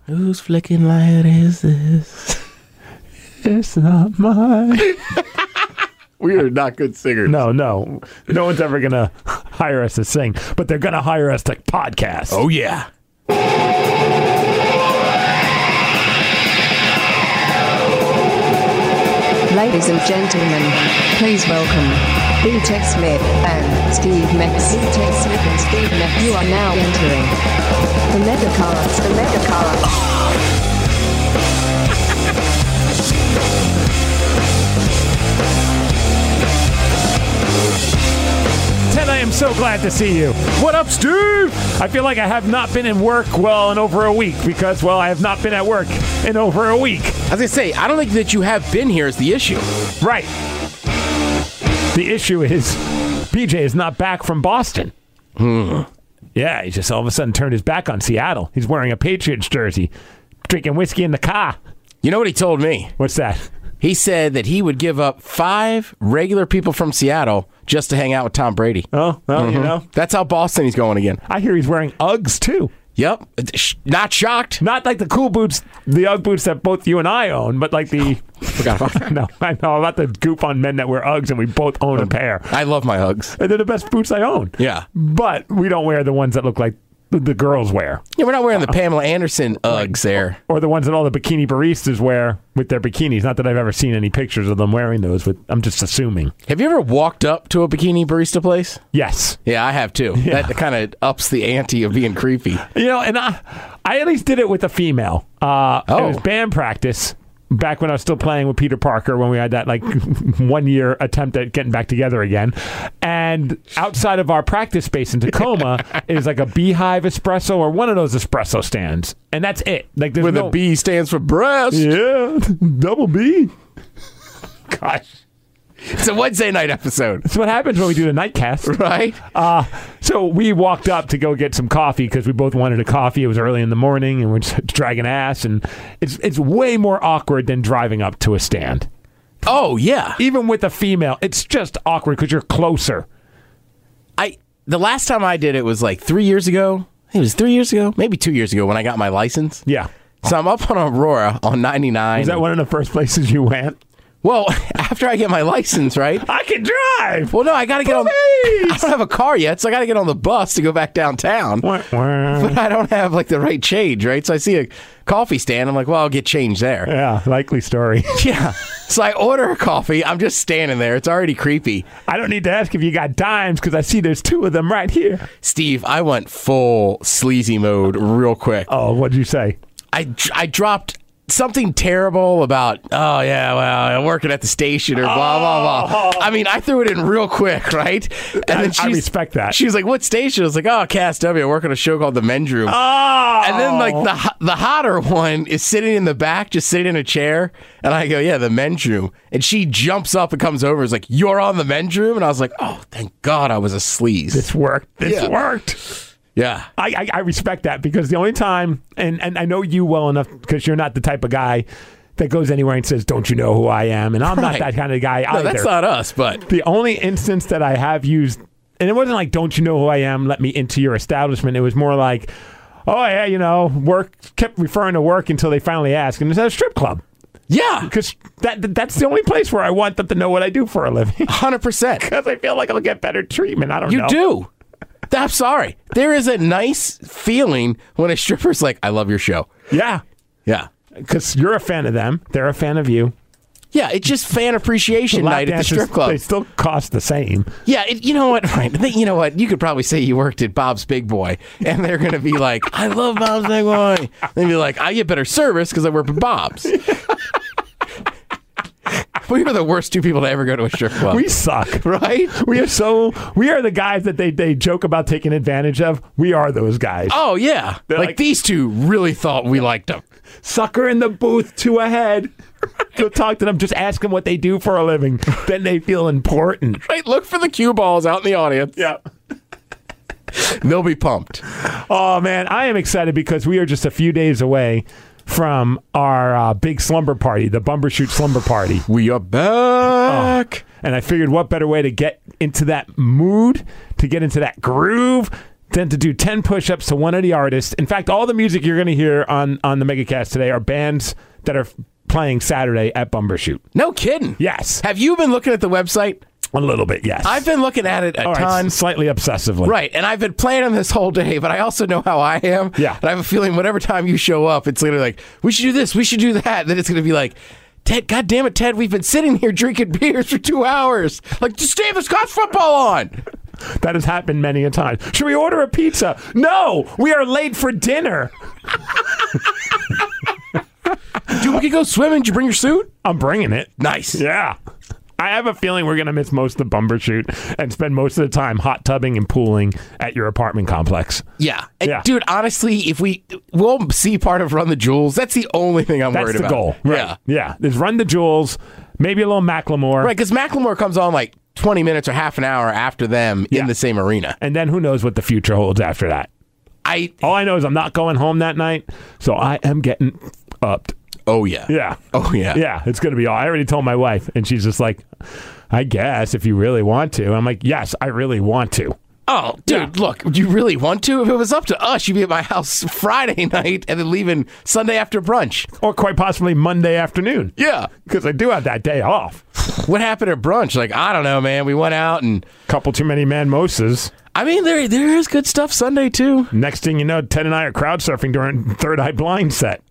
Whose flicking light is this? It's not mine. We are not good singers. No one's ever gonna hire us to sing, but they're gonna hire us to podcast. Oh yeah. Ladies and gentlemen, please welcome B-Tech Smith and Steve Mex. B-Tech Smith and Steve Mex. You are now entering the Megacast. The Megacast. 10, I am so glad to see you. What up, Steve? I feel like I have not been in work, in over a week because, I have not been at work in over a week. As I say, I don't think that you have been here is the issue. Right. The issue is PJ is not back from Boston. Yeah, he just all of a sudden turned his back on Seattle. He's wearing a Patriots jersey, drinking whiskey in the car. You know what he told me? What's that? He said that he would give up 5 regular people from Seattle just to hang out with Tom Brady. Oh, well, you know. That's how Boston he's going again. I hear he's wearing Uggs, too. Yep. Not shocked. Not like the cool boots, the Ugg boots that both you and I own, but like the... Forgot about that. No, I know about the goof on men that wear Uggs, and we both own a pair. I love my Uggs. And they're the best boots I own. Yeah. But we don't wear the ones that look like the girls wear. Yeah, we're not wearing the Pamela Anderson Uggs there. Or the ones that all the bikini baristas wear with their bikinis. Not that I've ever seen any pictures of them wearing those, but I'm just assuming. Have you ever walked up to a bikini barista place? Yes. Yeah, I have too. Yeah. That kind of ups the ante of being creepy. You know, and I at least did it with a female. It was band practice. Back when I was still playing with Peter Parker, when we had that 1 year attempt at getting back together again. And outside of our practice space in Tacoma is like a Beehive espresso or one of those espresso stands. And that's it. Like there's Where the B stands for breast. Yeah, double B. Gosh. It's a Wednesday night episode. That's what happens when we do the nightcast. Right? So we walked up to go get some coffee because we both wanted a coffee. It was early in the morning and we're just dragging ass. And it's way more awkward than driving up to a stand. Oh, yeah. Even with a female, it's just awkward because you're closer. The last time I did it was 3 years ago. It was 3 years ago, maybe 2 years ago when I got my license. Yeah. So I'm up on Aurora on 99. Is that one of the first places you went? Well, after I get my license, right? I can drive. Well, no, I got to get on. I don't have a car yet, so I got to get on the bus to go back downtown. But I don't have the right change, right? So I see a coffee stand. I'm like, well, I'll get change there. Yeah, likely story. Yeah. So I order a coffee. I'm just standing there. It's already creepy. I don't need to ask if you got dimes because I see there's 2 of them right here. Steve, I went full sleazy mode real quick. Oh, what'd you say? I dropped something terrible about, oh, yeah, well, I'm working at the station or blah, blah, blah. I mean, I threw it in real quick, right? And then I respect that. She was like, what station? I was like, oh, Cass W. I work on a show called The Men's Room. Oh! And then, the hotter one is sitting in the back, just sitting in a chair. And I go, yeah, The Men's Room. And she jumps up and comes over and is like, you're on The Men's Room? And I was like, oh, thank God I was a sleaze. This worked. This worked. Yeah. I respect that because the only time, and I know you well enough because you're not the type of guy that goes anywhere and says, don't you know who I am? And I'm not that kind of guy either. No, that's not us, but. The only instance that I have used, and it wasn't like, don't you know who I am? Let me into your establishment. It was more like, oh, yeah, work, kept referring to work until they finally asked. And it's at a strip club. Yeah. Because that's the only place where I want them to know what I do for a living. 100%. Because I feel like I'll get better treatment. I don't know. You do. I'm sorry. There is a nice feeling when a stripper's like, I love your show. Yeah. Yeah. Because you're a fan of them. They're a fan of you. Yeah, it's just fan appreciation night at the strip club. They still cost the same. Yeah, you know what? Right. You know what? You could probably say you worked at Bob's Big Boy, and they're going to be like, I love Bob's Big Boy. They'd be like, I get better service because I work at Bob's. We are the worst 2 people to ever go to a strip club. We suck, right? We are the guys that they joke about taking advantage of. We are those guys. Oh, yeah. Like these 2 really thought we liked them. Sucker in the booth, 2 ahead. Go talk to them. Just ask them what they do for a living. Then they feel important. Right? Look for the cue balls out in the audience. Yeah. They'll be pumped. Oh, man. I am excited because we are just a few days away from our big slumber party, the Bumbershoot Slumber Party. We are back. And I figured what better way to get into that mood, to get into that groove, then to do 10 push-ups to one of the artists. In fact, all the music you're going to hear on the Megacast today are bands that are playing Saturday at Bumbershoot. No kidding. Yes. Have you been looking at the website? A little bit, yes. I've been looking at it a ton. Slightly obsessively. Right, and I've been planning this whole day, but I also know how I am. Yeah. And I have a feeling whatever time you show up, it's literally like, we should do this, we should do that. And then it's going to be like, Ted, God damn it, Ted, we've been sitting here drinking beers for 2 hours. Like, just stay the Scots football on. That has happened many a time. Should we order a pizza? No, we are late for dinner. Dude, we could go swimming. Did you bring your suit? I'm bringing it. Nice. Yeah. I have a feeling we're going to miss most of the Bumbershoot and spend most of the time hot tubbing and pooling at your apartment complex. Yeah. And Yeah. Dude, honestly, if we'll see part of Run the Jewels, that's the only thing I'm worried about. That's the goal. Right. Yeah. Yeah. There's Run the Jewels, maybe a little Macklemore. Right, because Macklemore comes on like 20 minutes or half an hour after them in the same arena. And then who knows what the future holds after that. All I know is I'm not going home that night, so I am getting upped. Oh, yeah. Yeah. Oh, yeah. Yeah, it's going to be all. I already told my wife, and she's just like, I guess if you really want to. I'm like, yes, I really want to. Oh, dude, look, do you really want to? If it was up to us, you'd be at my house Friday night and then leaving Sunday after brunch. Or quite possibly Monday afternoon. Yeah. Because I do have that day off. What happened at brunch? Like, I don't know, man. We went out and... Couple too many manmosas. I mean, there is good stuff Sunday, too. Next thing you know, Ted and I are crowd surfing during Third Eye Blind set.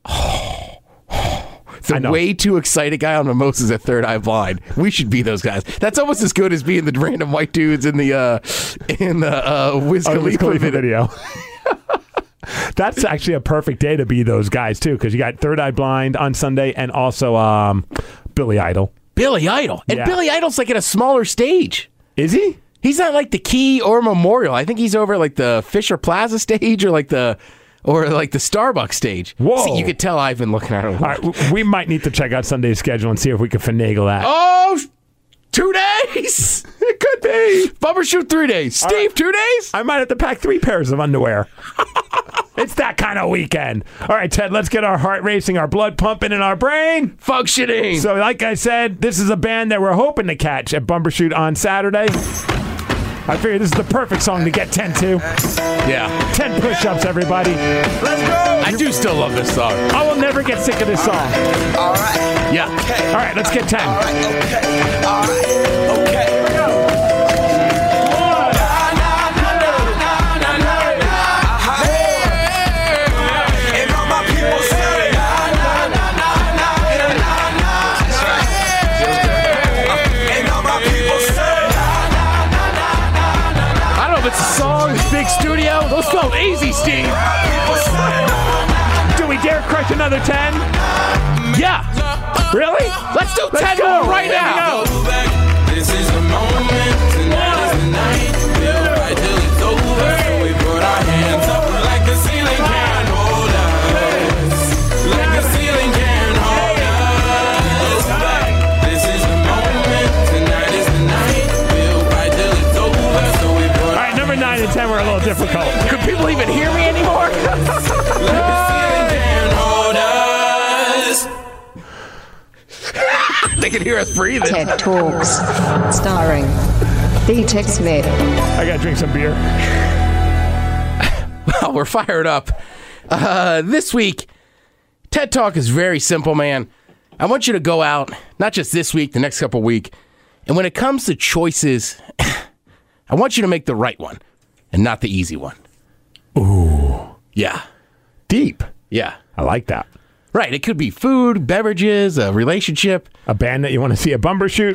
The way too excited guy on mimosas at Third Eye Blind. We should be those guys. That's almost as good as being the random white dudes in the Wiz Khalifa video. That's actually a perfect day to be those guys too, because you got Third Eye Blind on Sunday and also Billy Idol. Billy Idol, and Billy Idol's like at a smaller stage. Is he? He's not like the Key or Memorial. I think he's over at like the Fisher Plaza stage or like the Starbucks stage. Whoa. See, you could tell I've been looking at it. All right, we might need to check out Sunday's schedule and see if we can finagle that. Oh, 2 days. It could be. Bumbershoot 3 days. Steve, 2 days? I might have to pack 3 pairs of underwear. It's that kind of weekend. All right, Ted, let's get our heart racing, our blood pumping, and our brain functioning. So, like I said, this is a band that we're hoping to catch at Bumbershoot on Saturday. I figured this is the perfect song to get 10 to. Yeah. 10 push-ups, everybody. Let's go. I do still love this song. I will never get sick of this song. All right. Yeah. Okay. All right, let's get 10. All right. Okay. All right. Okay. Here we go. It's a song, it's big studio. Those felt easy, Steve. Do we dare crush another 10? Yeah. Really? Let's do 10 more right now. This is the moment. Tonight is the night. We'll fight till it's over. So we put our hands up like the ceiling can't hold us. Like the ceiling can't hold us. This is the moment. Tonight is the night. We'll fight till it's over. So we put our 9 and 10 were a little difficult. Could people even hear me anymore? like the ceiling can't hold us. They can hear us breathing. TED Talks. Starring D-Tech Smith. I gotta drink some beer. Well, we're fired up. This week, TED Talk is very simple, man. I want you to go out, not just this week, the next couple weeks, and when it comes to choices, I want you to make the right one and not the easy one. Ooh. Yeah. Deep. Yeah. I like that. Right. It could be food, beverages, a relationship. A band that you want to see at Bumbershoot.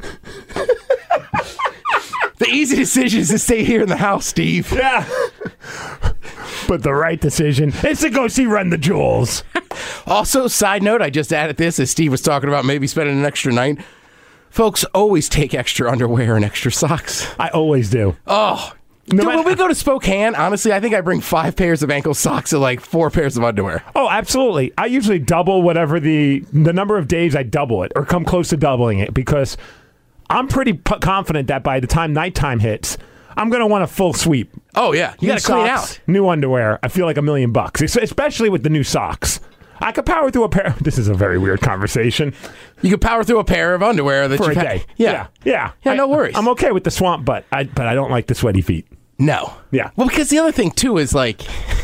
The easy decision is to stay here in the house, Steve. Yeah. But the right decision is to go see Run the Jewels. Also, side note, I just added this as Steve was talking about maybe spending an extra night. Folks always take extra underwear and extra socks. I always do. Oh, dude, when we go to Spokane, honestly, I think I bring 5 pairs of ankle socks and like 4 pairs of underwear. Oh, absolutely. I usually double whatever the number of days I double it or come close to doubling it because I'm pretty confident that by the time nighttime hits, I'm going to want a full sweep. Oh, yeah. You got to clean Socks, out. New underwear. I feel like $1 million, especially with the new socks. I could power through a pair. This is a very weird conversation. You could power through a pair of underwear that For you've a had. day. Yeah. Yeah, no worries. I'm okay with the swamp butt, but I don't like the sweaty feet. No. Yeah. Well, because the other thing, too, is like...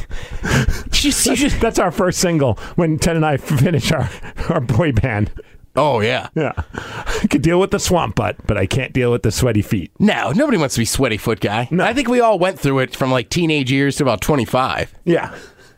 you just, That's our first single when Ted and I finish our boy band. oh, yeah. Yeah. I could deal with the swamp butt, but I can't deal with the sweaty feet. No, nobody wants to be sweaty foot guy. No. I think we all went through it from like teenage years to about 25. Yeah.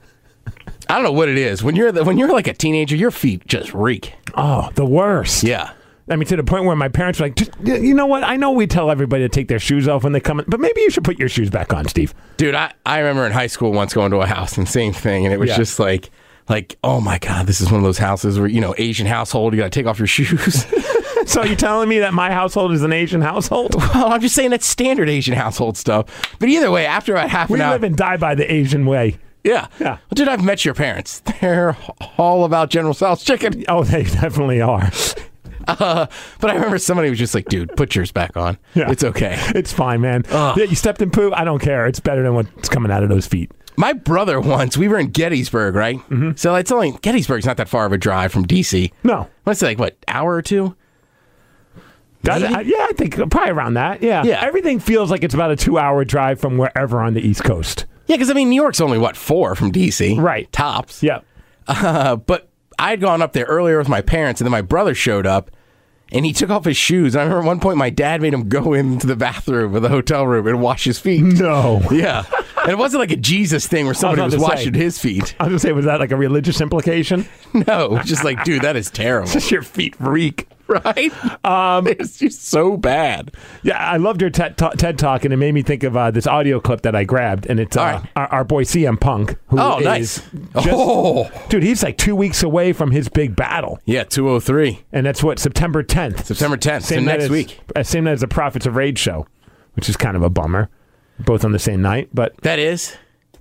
I don't know what it is. When you're like a teenager, your feet just reek. Oh, the worst. Yeah. I mean, to the point where my parents were like, you know what? I know we tell everybody to take their shoes off when they come in, but maybe you should put your shoes back on, Steve. Dude, I remember in high school once going to a house and same thing, and it was Yeah. just like, oh my God, this is one of those houses where, Asian household, you got to take off your shoes. So you're telling me that my household is an Asian household? Well, I'm just saying that's standard Asian household stuff. But either way, after about half We an hour. live and die by the Asian way. Yeah. Yeah. Well, dude, I've met your parents. They're all about General Tso's chicken. Oh, they definitely are. But I remember somebody was just like, dude, put yours back on. Yeah. It's okay. It's fine, man. Ugh. Yeah, you stepped in poop. I don't care. It's better than what's coming out of those feet. My brother once, we were in Gettysburg, right? Mm-hmm. So it's only, Gettysburg's not that far of a drive from D.C. No. What's it like, what, hour or two? Maybe? I think probably around that. Yeah. Yeah. Everything feels like it's about a 2-hour drive from wherever on the East Coast. Yeah, because, New York's only, 4 from D.C.? Right. Tops. Yeah. But I had gone up there earlier with my parents, and then my brother showed up, and he took off his shoes. And I remember at one point my dad made him go into the bathroom of the hotel room and wash his feet. No. Yeah. And it wasn't like a Jesus thing where somebody was about to say. washing his feet. I was going to say, was that like a religious implication? No, it was just like, dude, that is terrible. Just your feet reek. Right? It's just so bad. Yeah, I loved your TED Talk, and it made me think of this audio clip that I grabbed, and it's All right. our boy CM Punk. Who Oh, is nice. just- Dude, he's like 2 weeks away from his big battle, Yeah, 203. and that's what, September 10th. September 10th. So night next as- week. Same night as the Prophets of Rage show, which is kind of a bummer. Both on the same night, but That is.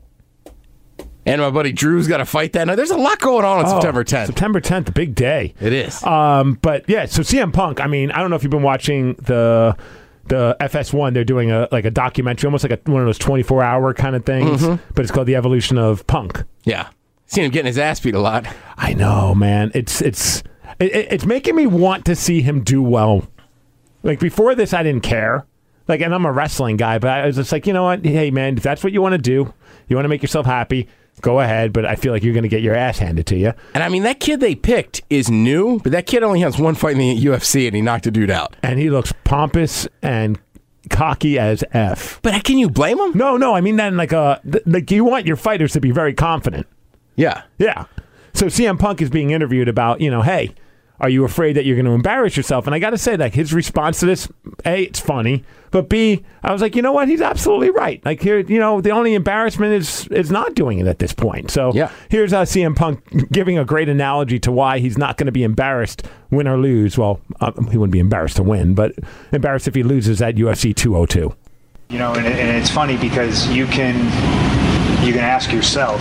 And my buddy Drew's got to fight that night. There's a lot going on September 10th. September 10th, a big day. It is. But yeah, so CM Punk, I don't know if you've been watching the FS1. They're doing a documentary, almost like one of those 24-hour kind of things, but it's called The Evolution of Punk. Yeah. Seen him getting his ass beat a lot. I know, man. It's making me want to see him do well. Like before this, I didn't care. Like, and I'm a wrestling guy, but I was just like, you know what? Hey, man, if that's what you want to do, you want to make yourself happy, go ahead. But I feel like you're going to get your ass handed to you. And that kid they picked is new, but that kid only has one fight in the UFC, and he knocked a dude out. And he looks pompous and cocky as F. But can you blame him? No, I mean that in like you want your fighters to be very confident. Yeah. Yeah. So CM Punk is being interviewed about, hey, are you afraid that you're going to embarrass yourself? And I got to say, like, his response to this, A, it's funny, but B, I was like, you know what? He's absolutely right. Like, here, the only embarrassment is not doing it at this point. So yeah. Here's CM Punk giving a great analogy to why he's not going to be embarrassed, win or lose. Well, he wouldn't be embarrassed to win, but embarrassed if he loses at UFC 202. And it's funny because you can ask yourself,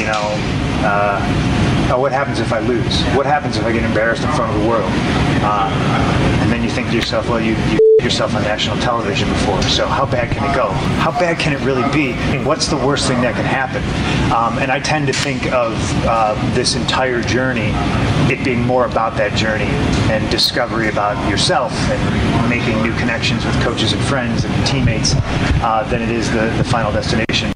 what happens if I lose? What happens if I get embarrassed in front of the world? And then you think to yourself, well, you yourself on national television before, so how bad can it go? How bad can it really be? What's the worst thing that can happen? And I tend to think of this entire journey, it being more about that journey and discovery about yourself and making new connections with coaches and friends and teammates than it is the final destination.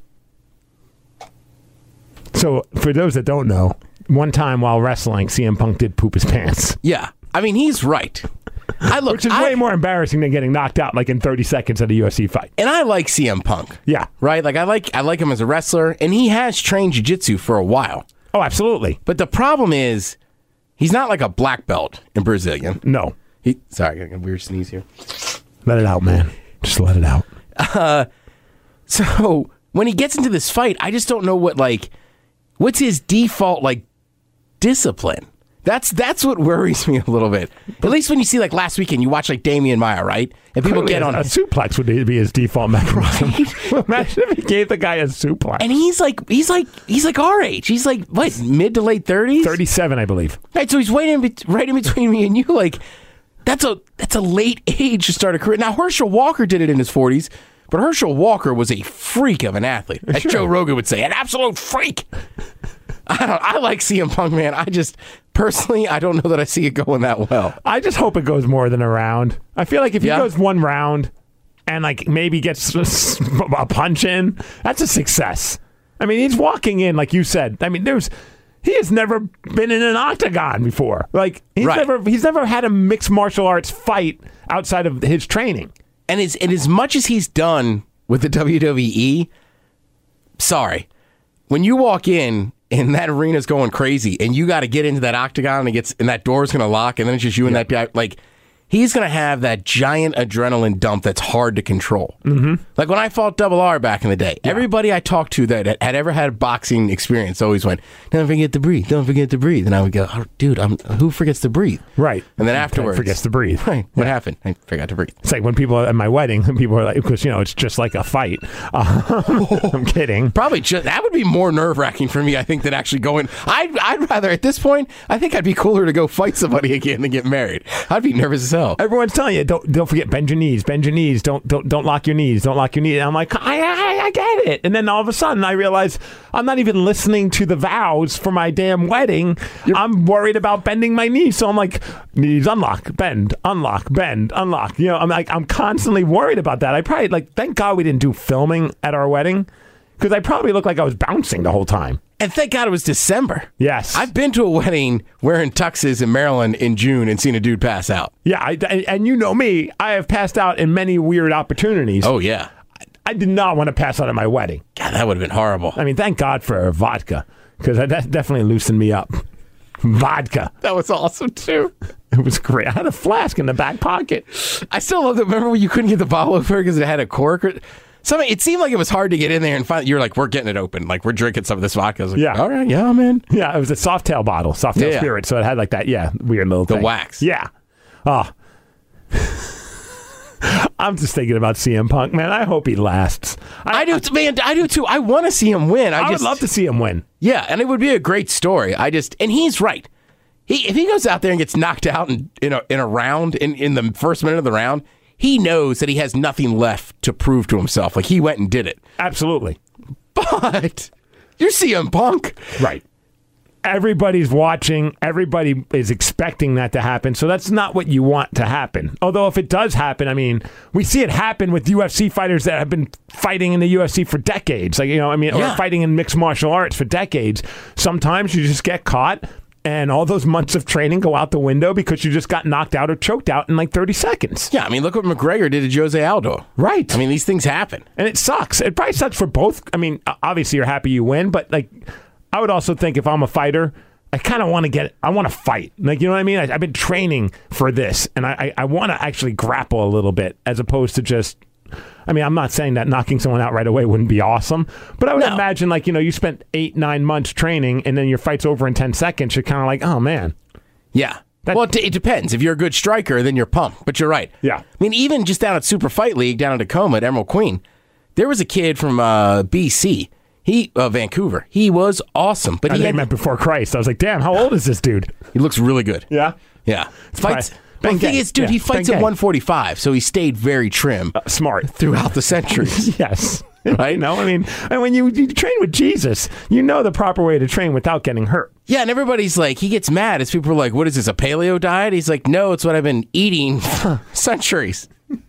So, for those that don't know, one time while wrestling, CM Punk did poop his pants. Yeah. He's right. Which is way more embarrassing than getting knocked out like in 30 seconds at a UFC fight. And I like CM Punk. Yeah. Right? Like, I like him as a wrestler, and he has trained jiu-jitsu for a while. Oh, absolutely. But the problem is, he's not like a black belt in Brazilian. No. Sorry, I got a weird sneeze here. Let it out, man. Just let it out. So, when he gets into this fight, I just don't know what's his default, discipline. That's what worries me a little bit. At least when you see, last weekend, you watch, Damian Maia, right? And people get on... A suplex would be his default mechanism. Right? Imagine if he gave the guy a suplex. And he's like our age. He's what, mid to late 30s? 37, I believe. Right, so he's right in between me and you. That's a late age to start a career. Now, Herschel Walker did it in his 40s, but Herschel Walker was a freak of an athlete. As Joe Rogan would say, an absolute freak. I like CM Punk, man. Personally, I don't know that I see it going that well. I just hope it goes more than a round. I feel like if he goes one round, and like maybe gets a punch in, that's a success. I mean, he's walking in, like you said. I mean, he has never been in an octagon before. Like he's never had a mixed martial arts fight outside of his training. And as much as he's done with the WWE, sorry, when you walk in and that arena's going crazy, and you got to get into that octagon, and that door's going to lock, and then it's just you and that guy, like. He's going to have that giant adrenaline dump that's hard to control. Mm-hmm. Like when I fought Double R back in the day, everybody I talked to that had ever had a boxing experience always went, don't forget to breathe, don't forget to breathe. And I would go, oh, dude, who forgets to breathe? Right. And then afterwards. Forgets to breathe. Right. What happened? I forgot to breathe. It's like when people at my wedding, people are like, because, it's just like a fight. I'm kidding. Probably that would be more nerve-wracking for me, I think, than actually going. I'd rather, at this point, I think I'd be cooler to go fight somebody again than get married. I'd be nervous as hell. Everyone's telling you, don't forget, bend your knees, don't lock your knees, don't lock your knees. And I'm like, I get it. And then all of a sudden I realize I'm not even listening to the vows for my damn wedding. I'm worried about bending my knees. So I'm like, knees unlock, bend, unlock, bend, unlock. I'm constantly worried about that. I probably, thank God we didn't do filming at our wedding, because I probably looked like I was bouncing the whole time. And thank God it was December. Yes. I've been to a wedding wearing tuxes in Maryland in June and seen a dude pass out. Yeah, and you know me, I have passed out in many weird opportunities. Oh, yeah. I did not want to pass out at my wedding. God, that would have been horrible. I mean, thank God for vodka, because that definitely loosened me up. Vodka. That was awesome, too. It was great. I had a flask in the back pocket. I still love that. Remember when you couldn't get the bottle open because it had a cork? It seemed like it was hard to get in there, and finally, you're like, we're getting it open. Like, we're drinking some of this vodka. I was like, yeah. All right, yeah, I'm in. Yeah, it was a Softail bottle, Softail Spirit, so it had like that, weird little thing. The wax. Yeah. Oh. I'm just thinking about CM Punk, man. I hope he lasts. I do, man. I do, too. I want to see him win. I would love to see him win. Yeah, and it would be a great story. And he's right. If he goes out there and gets knocked out in a round, in the first minute of the round, he knows that he has nothing left to prove to himself. Like, he went and did it. Absolutely. But you're CM Punk. Right. Everybody's watching. Everybody is expecting that to happen. So that's not what you want to happen. Although if it does happen, I mean, we see it happen with UFC fighters that have been fighting in the UFC for decades. Or fighting in mixed martial arts for decades. Sometimes you just get caught, and all those months of training go out the window because you just got knocked out or choked out in like 30 seconds. Yeah, I mean, look what McGregor did to Jose Aldo. Right. I mean, these things happen. And it sucks. It probably sucks for both. I mean, obviously you're happy you win, but I would also think if I'm a fighter, I kind of want to fight. You know what I mean? I've been training for this, and I want to actually grapple a little bit as opposed to just... I mean, I'm not saying that knocking someone out right away wouldn't be awesome, but I would imagine, you spent 8-9 months training, and then your fight's over in 10 seconds. You're kind of like, oh, man. Yeah. It depends. If you're a good striker, then you're pumped. But you're right. Yeah. I mean, even just down at Super Fight League, down in Tacoma at Emerald Queen, there was a kid from BC. Vancouver. He was awesome. But he met before Christ. I was like, damn, how old is this dude? He looks really good. Yeah? Yeah. Fights... The thing is, dude, he fights at 145, so he stayed very trim. Smart. Throughout the centuries. Yes. Right? No, I mean, and when you train with Jesus, you know the proper way to train without getting hurt. Yeah, and everybody's like, he gets mad as people are like, what is this, a paleo diet? He's like, no, it's what I've been eating for centuries.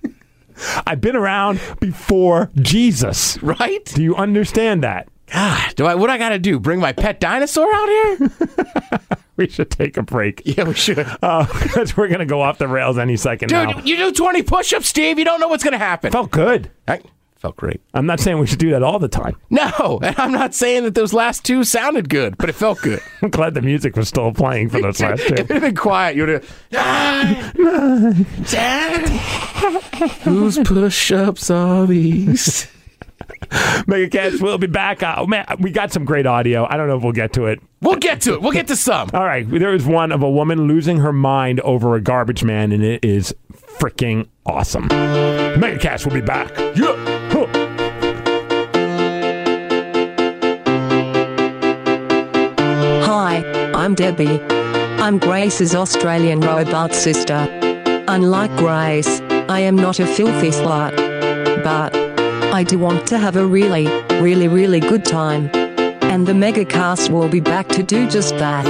I've been around before Jesus. Right? Do you understand that? God, what I got to do? Bring my pet dinosaur out here? We should take a break. Yeah, we should. Because we're going to go off the rails any second now. Dude, you do 20 push-ups, Steve. You don't know what's going to happen. Felt good. Felt great. I'm not saying we should do that all the time. No, and I'm not saying that those last two sounded good, but it felt good. I'm glad the music was still playing for those last two. If it had been quiet, you would have... Whose push-ups are these? Mega Cats, we'll be back. Oh, man, we got some great audio. I don't know if we'll get to it. We'll get to it. We'll get to some. All right. There is one of a woman losing her mind over a garbage man, and it is freaking awesome. Mega Cats will be back. Yeah. Huh. Hi, I'm Debbie. I'm Grace's Australian robot sister. Unlike Grace, I am not a filthy slut. But I do want to have a really, really, really good time. And the Megacast will be back to do just that.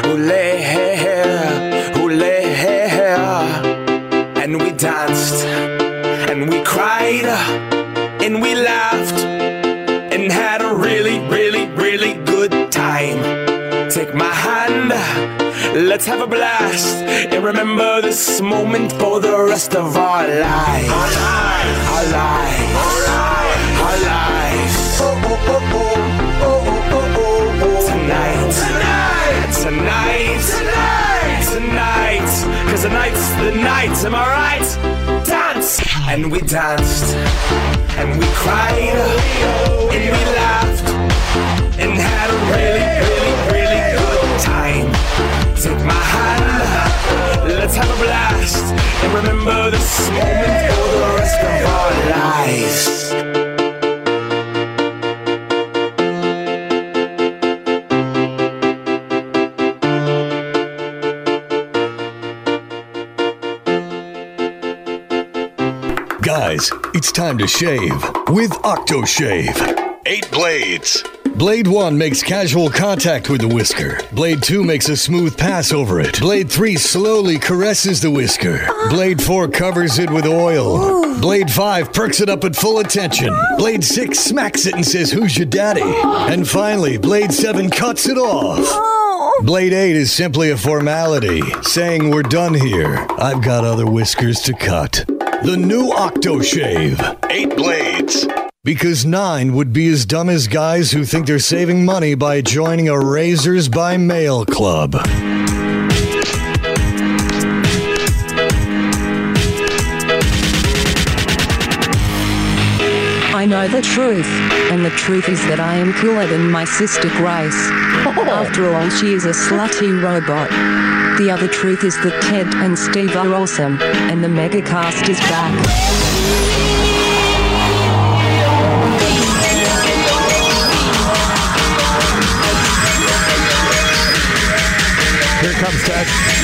And we danced And we cried, and we laughed, and had a really, really, really good time. Take my hand, let's have a blast, and remember this moment for the rest of our lives. Our lives. Our lives. Our lives. Our lives. Oh, oh, oh, oh, oh, oh, oh, oh, oh. Tonight. Tonight. Tonight. Tonight. Tonight. Cause tonight's the night, am I right? Dance! And we danced, and we cried, and we laughed, and had a really, really, really good time. Take my hand, let's have a blast, and remember this moment for the rest of our lives. Guys, it's time to shave with OctoShave. 8 blades. Blade 1 makes casual contact with the whisker. Blade 2 makes a smooth pass over it. Blade 3 slowly caresses the whisker. Blade 4 covers it with oil. Blade 5 perks it up at full attention. Blade 6 smacks it and says, "Who's your daddy?" And finally, Blade 7 cuts it off. Blade 8 is simply a formality, saying we're done here. I've got other whiskers to cut. The new OctoShave. 8 blades. Because 9 would be as dumb as guys who think they're saving money by joining a Razors by Mail club. I know the truth, and the truth is that I am cooler than my sister Grace. After all, she is a slutty robot. The other truth is that Ted and Steve are awesome, and the Megacast is back. Here comes Ted.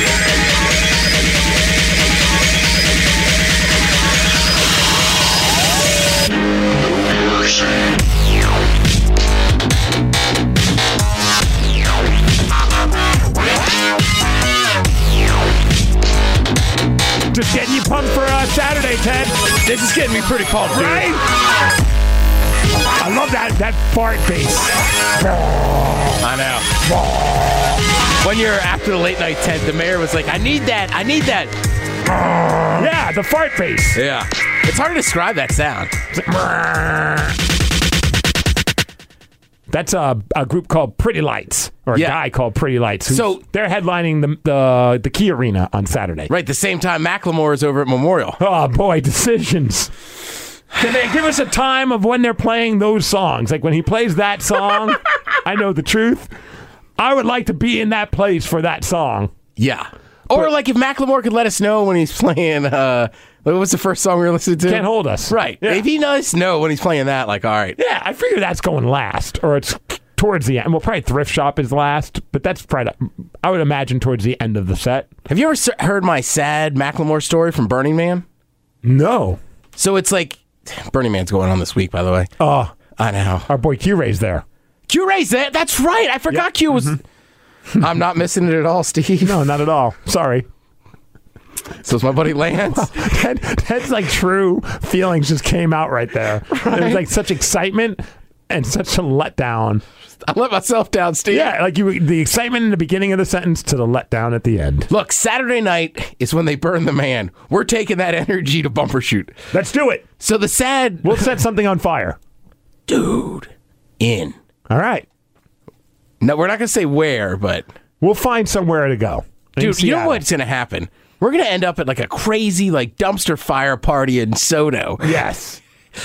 Just getting you pumped for Saturday, Ted. This is getting me pretty pumped, dude. Right? I love that fart bass. I know. 1 year after the late night tent, the mayor was like, I need that. Yeah, the fart bass. Yeah. It's hard to describe that sound. That's a group called Pretty Lights, or a guy called Pretty Lights. So they're headlining the Key Arena on Saturday. Right, the same time Macklemore is over at Memorial. Oh, boy, decisions. Can they give us a time of when they're playing those songs? Like when he plays that song, I know the truth. I would like to be in that place for that song. Yeah. Or like if Macklemore could let us know when he's playing, what was the first song we were listening to? Can't Hold Us. Right. Yeah. If he let us know when he's playing that, like, all right. Yeah, I figure that's going last, or it's towards the end. Well, probably Thrift Shop is last, but that's probably, I would imagine, towards the end of the set. Have you ever heard my sad Macklemore story from Burning Man? No. So it's like, Burning Man's going on this week, by the way. Oh. I know. Our boy Q-Ray's there. Q-Ray's there? That's right. I forgot Q was... I'm not missing it at all, Steve. No, not at all. Sorry. So it's my buddy Lance. Ted's like true feelings just came out right there. Right? It was like such excitement and such a letdown. I let myself down, Steve. Yeah, like the excitement in the beginning of the sentence to the letdown at the end. Look, Saturday night is when they burn the man. We're taking that energy to Bumper Shoot. Let's do it. So the sad... We'll set something on fire. Dude. In. All right. No, we're not going to say where, but... We'll find somewhere to go. Dude, you know what's going to happen? We're going to end up at like a crazy like dumpster fire party in Soto. Yes.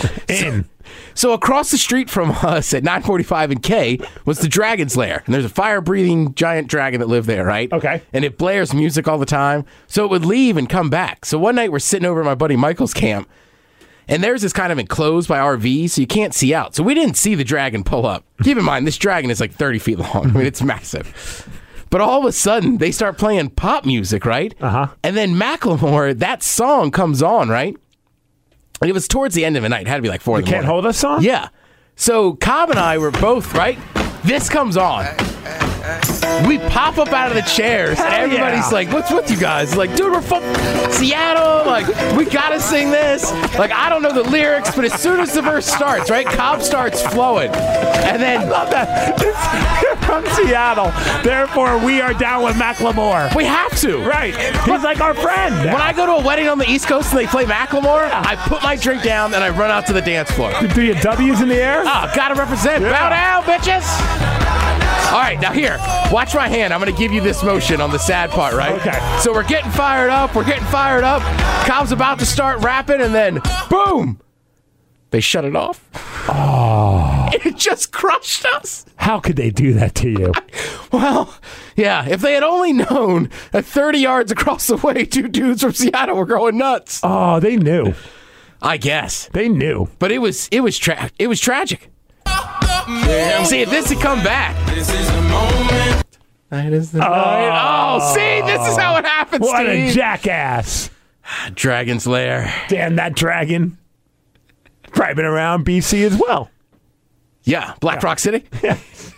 So across the street from us at 945 and K was the Dragon's Lair. And there's a fire-breathing giant dragon that lived there, right? Okay. And it blares music all the time. So it would leave and come back. So one night we're sitting over at my buddy Michael's camp, and there's this kind of enclosed by RV, so you can't see out. So we didn't see the dragon pull up. Keep in mind, this dragon is like 30 feet long. I mean, it's massive. But all of a sudden, they start playing pop music, right? Uh-huh. And then Macklemore, that song comes on, right? And it was towards the end of the night. It had to be like 4 in the morning. Can't Hold Us song? Yeah. So Cobb and I were both, right? This comes on. We pop up out of the chairs, and everybody's like, what's with you guys? Like, dude, we're from Seattle. Like, we got to sing this. Like, I don't know the lyrics, but as soon as the verse starts, right, Cobb starts flowing. And then... I love that. You're from Seattle. Therefore, we are down with Macklemore. We have to. Right. He's like our friend. When I go to a wedding on the East Coast and they play Macklemore, I put my drink down and I run out to the dance floor. Do your W's in the air? Oh, gotta represent. Yeah. Bow down, bitches. All right, now here, watch my hand. I'm going to give you this motion on the sad part, right? Okay. So we're getting fired up. Cobb's about to start rapping, and then, boom, they shut it off. Oh. It just crushed us. How could they do that to you? Well, yeah, if they had only known that 30 yards across the way, two dudes from Seattle were going nuts. Oh, they knew. I guess. They knew. But it was tragic. See, if this had come back. This is the moment. That is the night. Oh, see, this is how it happens, What Steve. a jackass. Dragon's Lair. Damn that dragon. Probably been around BC as well. Yeah, Black Rock City. Yeah.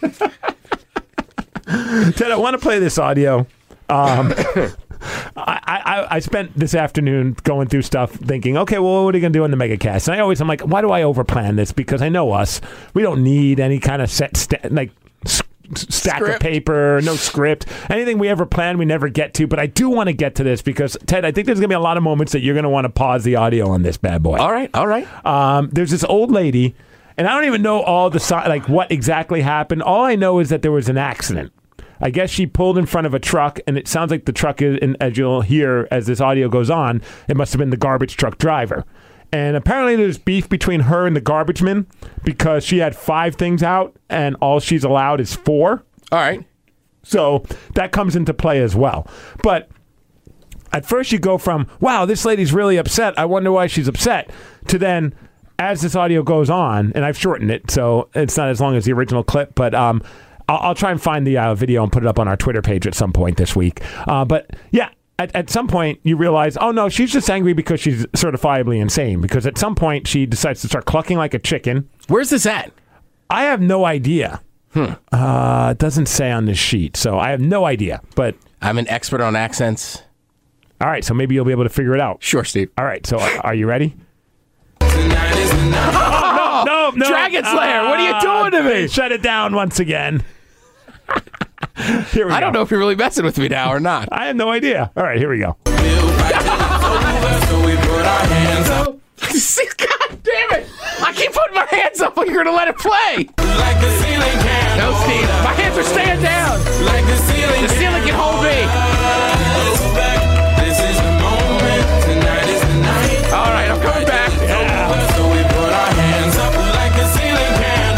Ted, I want to play this audio. I spent this afternoon going through stuff thinking, okay, well, what are you going to do on the MegaCast? And I'm like, why do I overplan this? Because I know us. We don't need any kind of stack Script. of paper, no script. Anything we ever plan, we never get to. But I do want to get to this because, Ted, I think there's going to be a lot of moments that you're going to want to pause the audio on this bad boy. All right. There's this old lady, and I don't even know all the what exactly happened. All I know is that there was an accident. I guess she pulled in front of a truck, and it sounds like the truck is, and as you'll hear as this audio goes on, it must have been the garbage truck driver. And apparently there's beef between her and the garbage man because she had 5 things out, and all she's allowed is 4. All right. So that comes into play as well. But at first you go from, wow, this lady's really upset, I wonder why she's upset, to then, as this audio goes on, and I've shortened it, so it's not as long as the original clip, but I'll try and find the video and put it up on our Twitter page at some point this week. But yeah, at some point you realize, oh no, she's just angry because she's certifiably insane. Because at some point she decides to start clucking like a chicken. Where's this at? I have no idea. It doesn't say on this sheet, so I have no idea. But I'm an expert on accents. All right, so maybe you'll be able to figure it out. Sure, Steve. All right, so are you ready? No, Dragon's Lair, what are you doing to me? Shut it down once again. Here we go. I don't know if you're really messing with me now or not. I have no idea. All right, here we go. So we put our hands up God damn it! I keep putting my hands up like you're gonna let it play. like the ceiling can. No, Steve. My hands are staying down. Like the ceiling. The ceiling can hold me. This is the moment. Tonight is the night. All right, I'm coming back. So we put our hands up like the ceiling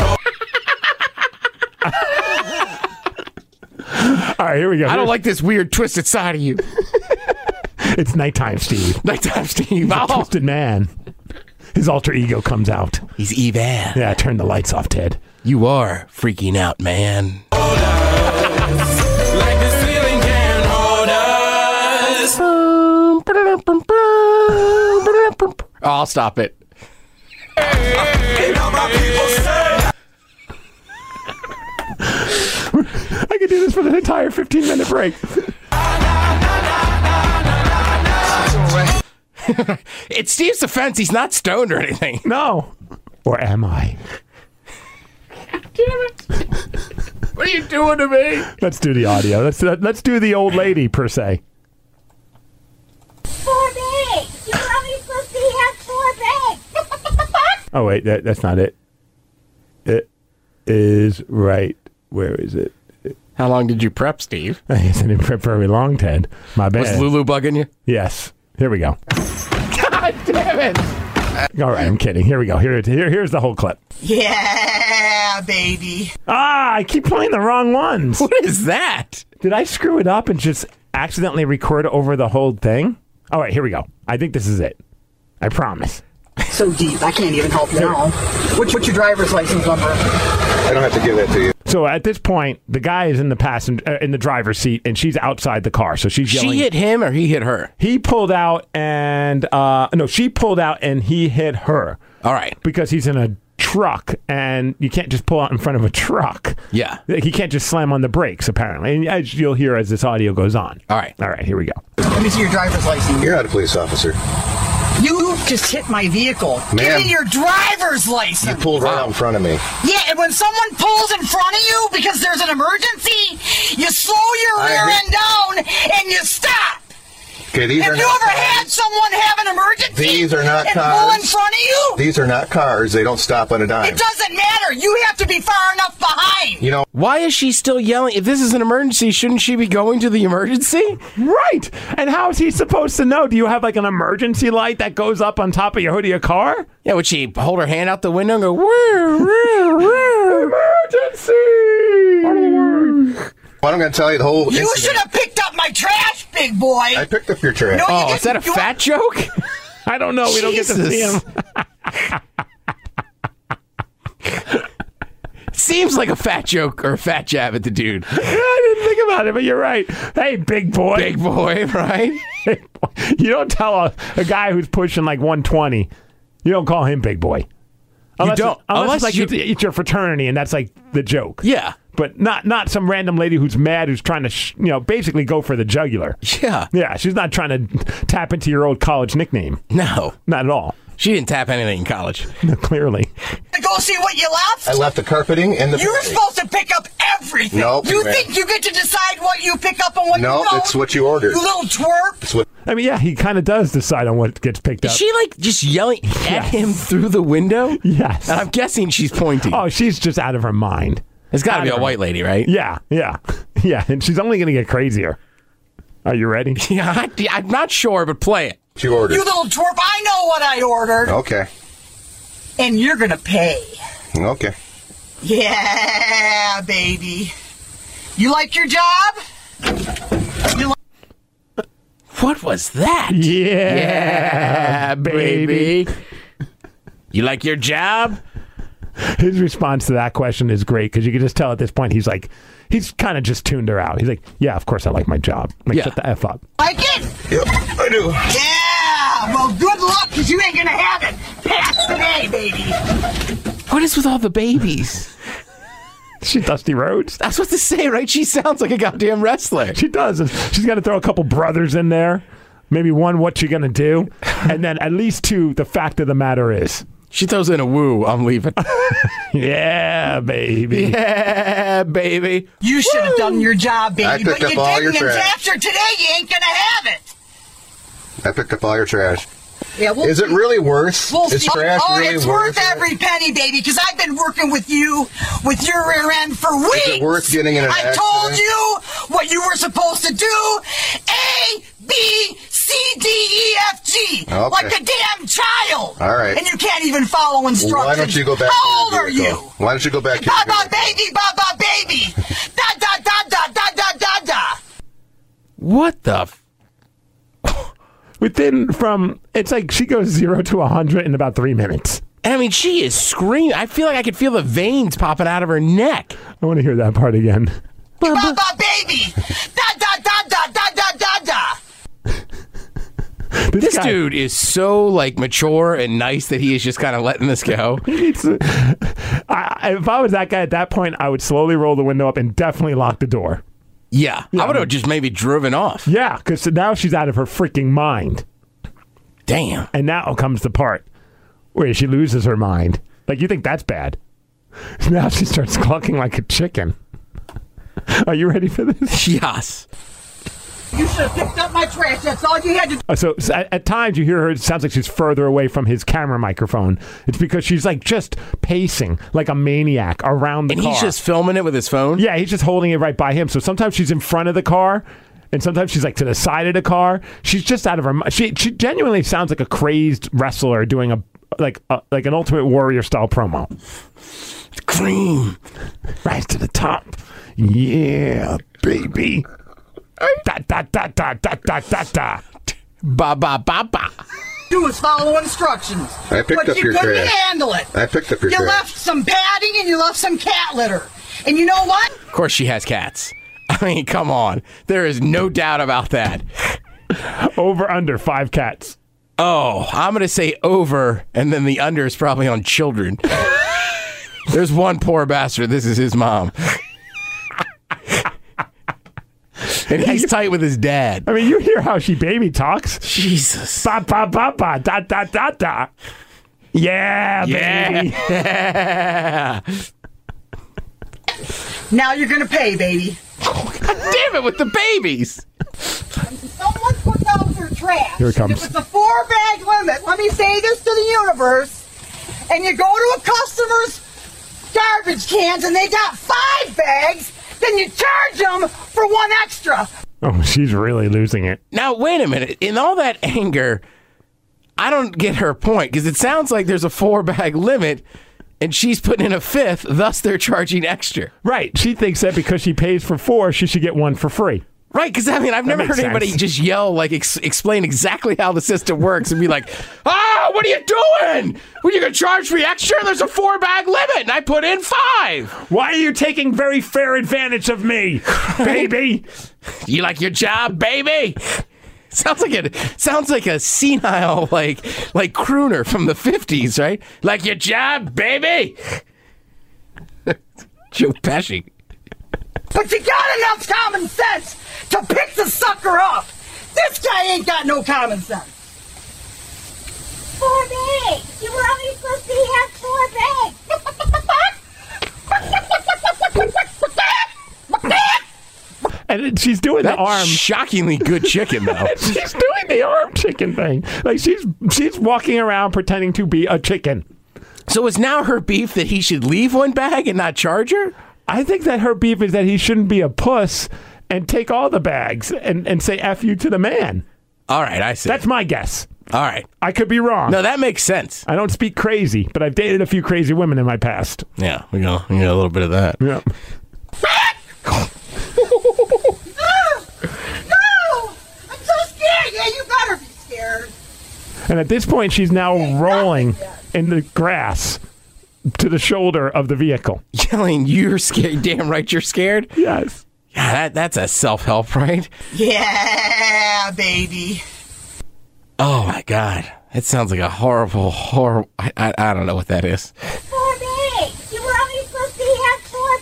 can. All right, here we go. I don't like this weird twisted side of you. It's nighttime, Steve. Nighttime, Steve. A twisted man. His alter ego comes out. He's Evan. Yeah, turn the lights off, Ted. You are freaking out, man. Like the ceiling can hold us. Oh, I'll stop it. And all my people say. I could do this for the entire 15-minute break. It's Steve's defense. He's not stoned or anything. No. Or am I? Damn it. What are you doing to me? Let's do the audio. Let's do the old lady, per se. 4 bags. You're only supposed to have 4 bags. Oh, wait, that's not it. It is right. Where is it? How long did you prep, Steve? I guess I didn't prep very long, Ted. My bad. Was Lulu bugging you? Yes. Here we go. God damn it. All right, I'm kidding. Here we go. Here's the whole clip. Yeah, baby. I keep playing the wrong ones. What is that? Did I screw it up and just accidentally record over the whole thing? All right, here we go. I think this is it. I promise. So deep, I can't even help you now. What's your driver's license number? I don't have to give that to you. So at this point, the guy is in the driver's seat, and she's outside the car. So she's yelling. She hit him or he hit her? He pulled out and no, she pulled out and he hit her. All right. Because he's in a truck, and you can't just pull out in front of a truck. Yeah. Like, you can't just slam on the brakes, apparently. And as you'll hear as this audio goes on. All right, here we go. Let me see your driver's license. You're not a police officer. You just hit my vehicle. Give Ma'am. me your driver's license. You pulled right out in front of me. Yeah, and when someone pulls in front of you because there's an emergency, you slow your rear end down and you stop. Okay, these are Have you not ever cars. had someone have an emergency These are not and cars. pull in front of you? These are not cars. They don't stop on a dime. It doesn't matter. You have to be far enough behind. You know, why is she still yelling? If this is an emergency, shouldn't she be going to the emergency? Right. And how is he supposed to know? Do you have like an emergency light that goes up on top of your hood of your car? Yeah, would she hold her hand out the window and go, woo, Emergency! what I'm going to tell you the whole You incident. should have picked up my trash, big boy. I picked up your trash. No, you Oh, is that a didn't. fat joke? I don't know. We don't get to see him. Seems like a fat joke or a fat jab at the dude. I didn't think about it, but you're right. Hey, big boy. Big boy, right? You don't tell a guy who's pushing like 120, you don't call him big boy. Unless don't. Unless it's Unless like it's your fraternity and that's like the joke. Yeah. But not some random lady who's mad who's trying to, basically go for the jugular. Yeah. Yeah, she's not trying to tap into your old college nickname. No. Not at all. She didn't tap anything in college. Clearly. Go see what you left. I left the carpeting in the You were bag. supposed to pick up everything. Nope, You man. think you get to decide what you pick up and what No, you don't? it's what you ordered. You little twerp. It's what I mean, yeah, he kind of does decide on what gets picked up. Is she like just yelling at him through the window? Yes. And I'm guessing she's pointing. Oh, she's just out of her mind. It's got to be I a don't white lady, right? Yeah. Yeah, and she's only going to get crazier. Are you ready? Yeah, I'm not sure, but play it. you ordered. You little twerp. I know what I ordered. Okay. And you're going to pay. Okay. Yeah, baby. You like your job? You like- What was that? Yeah, baby. You like your job? His response to that question is great because you can just tell at this point he's kind of just tuned her out. He's like, yeah, of course I like my job. Like, shut the F up. Like it? Yep, I do. Yeah. Well, good luck because you ain't going to have it. Pass today, baby. What is with all the babies? She Dusty Rhodes. That's what to say, right? She sounds like a goddamn wrestler. She does. And she's got to throw a couple brothers in there. Maybe one, what you gonna do? And then at least two, the fact of the matter is. She throws in a woo, I'm leaving. Yeah, baby. Yeah, baby. You should have done your job, I baby, picked but up you all your didn't. And trash. after today, you ain't going to have it. I picked up all your trash. Yeah, well, Is it really worth? We'll Is see. trash Oh, really it's worth every penny, baby, because I've been working with you, with your rear end for weeks. Is it worth getting in an I accident? told you what you were supposed to do. A, B, C, D, E, F, G. Okay. Like a damn child. All right. And you can't even follow instructions. Why don't you go back? How old to your are vehicle? you? Why don't you go back? to your Baba vehicle? baby, baba baby. Da da da da da da da da. What the? It's like she goes 0 to 100 in about 3 minutes. I mean, she is screaming. I feel like I could feel the veins popping out of her neck. I want to hear that part again. Baba baby. Da da da da da da da da. This dude is so like mature and nice that he is just kind of letting this go. If I was that guy at that point, I would slowly roll the window up and definitely lock the door. Yeah, I would have just maybe driven off. Yeah, because now she's out of her freaking mind. Damn. And now comes the part where she loses her mind. Like, you think that's bad. Now she starts clucking like a chicken. Are you ready for this? Yes. You should have picked up my trash. That's all you had to do. So at times you hear her, it sounds like she's further away from his camera microphone. It's because she's like just pacing like a maniac around the car. And he's just filming it with his phone? Yeah, he's just holding it right by him. So sometimes she's in front of the car, and sometimes she's like to the side of the car. She's just out of her mind. She genuinely sounds like a crazed wrestler doing like an Ultimate Warrior style promo. Cream. Rise to the top. Yeah, baby. Da da da da da da da da. Ba ba ba ba. Do is follow instructions. I picked but up you your couldn't trash. handle it. I picked up your You trash. left some padding and you left some cat litter. And you know what? Of course she has cats. I mean, come on. There is no doubt about that. Over under 5 cats. Oh, I'm going to say over, and then the under is probably on children. There's one poor bastard. This is his mom. And he's tight with his dad. I mean, you hear how she baby talks. Jesus. Ba, ba, ba, ba, da, da, da, da. Yeah, baby. Yeah. Now you're gonna pay, baby. God damn it with the babies. Someone put out their trash. Here it comes. If it's a 4-bag limit, let me say this to the universe, and you go to a customer's garbage cans and they got 5 bags, then you charge them for 1 extra. Oh, she's really losing it. Now, wait a minute. In all that anger, I don't get her point, because it sounds like there's a 4-bag limit, and she's putting in a 5th, thus they're charging extra. Right. She thinks that because she pays for 4, she should get 1 for free. Right, because I mean, I've never heard anybody just yell, like, explain exactly how the system works and be like, what are you doing? What, are you going to charge me extra? There's a 4-bag limit, and I put in 5. Why are you taking very fair advantage of me, baby? You like your job, baby? Sounds like a senile, like crooner from the 50s, right? Like your job, baby? Joe Pesci. But you got enough common sense to pick the sucker up. This guy ain't got no common sense. 4 bags. You were only supposed to have 4 bags. And she's doing the arm. Shockingly good chicken, though. She's doing the arm chicken thing. Like she's walking around pretending to be a chicken. So is now her beef that he should leave 1 bag and not charge her? I think that her beef is that he shouldn't be a puss and take all the bags and say F you to the man. All right, I see. That's my guess. All right. I could be wrong. No, that makes sense. I don't speak crazy, but I've dated a few crazy women in my past. Yeah, we got a little bit of that. Yeah. No! I'm so scared! Yeah, you better be scared. And at this point, she's now rolling in the grass to the shoulder of the vehicle. Yelling, you're scared. Damn right you're scared? Yes. Yeah, that's a self-help, right? Yeah, baby. Oh, my God. That sounds like a horrible... I don't know what that is. 4 bags. You were only supposed to have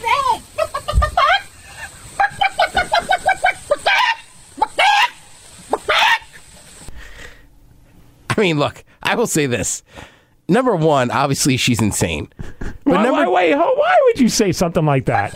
4 bags. I mean, look, I will say this. Number one, obviously she's insane. But why would you say something like that?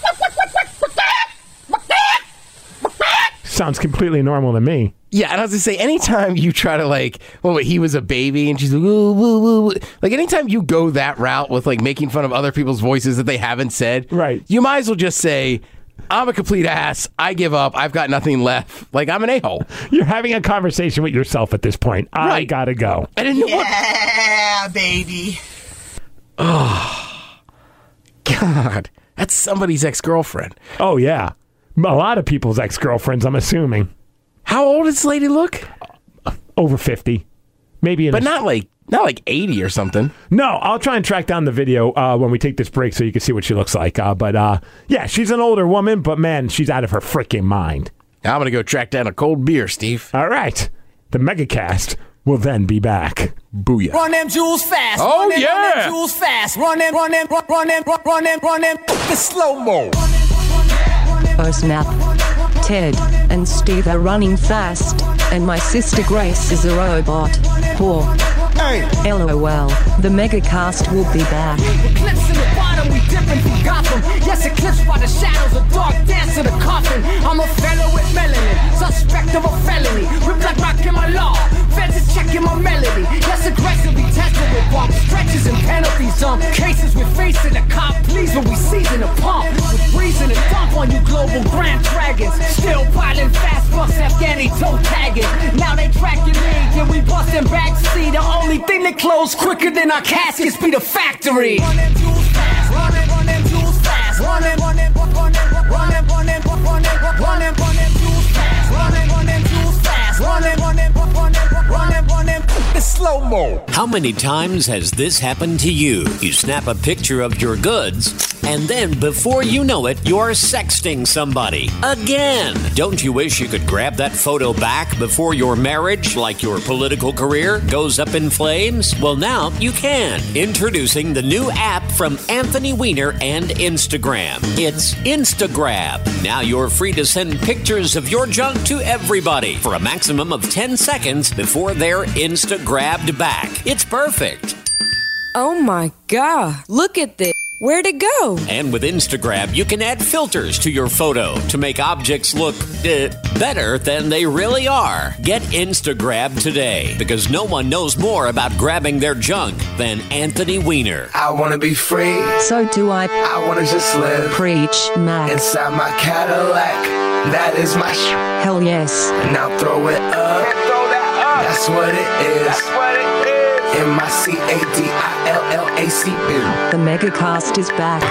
Sounds completely normal to me. Yeah, and I was going to say, anytime you try to he was a baby, and she's like, woo, woo, woo. Like, anytime you go that route with, making fun of other people's voices that they haven't said, right? You might as well just say, I'm a complete ass. I give up. I've got nothing left. Like, I'm an a-hole. You're having a conversation with yourself at this point. I gotta go. I didn't know Yeah, baby. Oh, God. That's somebody's ex-girlfriend. Oh, yeah. A lot of people's ex-girlfriends, I'm assuming. How old does this lady look? Over 50. Maybe. But not like 80 or something. No, I'll try and track down the video when we take this break so you can see what she looks like. Yeah, she's an older woman, but man, she's out of her freaking mind. I'm going to go track down a cold beer, Steve. All right. The Megacast will then be back. Booyah. Run them jewels fast. Oh, run them, yeah. Run them jewels fast. Run them. The slow-mo. Oh snap. Ted and Steve are running fast, and my sister Grace is a robot. Poor. Hey. LOL. The Megacast will be back. Eclipse in the bottom, we dipping through Gotham. Yes, eclipsed by the shadows of dark dance to the coffin. I'm a fellow with melanin, suspect of a felony. Rip like rock in my law, feds is checking my melody. Yes, aggressively tested with bomb stretches and penalties. Some cases we're facing a cop, please, when we season a pump. With reason to dump on you global grand dragons. Still piling fast bucks, Afghani toe tagging. Now they tracking me, yeah, we busting backseat. The only thing that close quicker than our caskets be the factory. Run them jewels fast, run them jewels fast, run them jewels fast, run them jewels fast, run them the slow-mo. How many times has this happened to you? You snap a picture of your goods And then, before you know it, you're sexting somebody. Again. Don't you wish you could grab that photo back before your marriage, like your political career, goes up in flames? Well, now you can. Introducing the new app from Anthony Weiner and Instagram. It's Instagrab. Now you're free to send pictures of your junk to everybody for a maximum of 10 seconds before they're Instagrabbed back. It's perfect. Oh my God, look at this. Where'd it go? And with Instagram, you can add filters to your photo to make objects look better than they really are. Get Instagrab today, because no one knows more about grabbing their junk than Anthony Weiner. I wanna be free. So do I. I wanna just live. Preach, Max. Inside my Cadillac. That is my Hell yes. Now throw it up. That's what it is. M-I-C-A-D-I-L-L-A-C-B. The Megacast is back.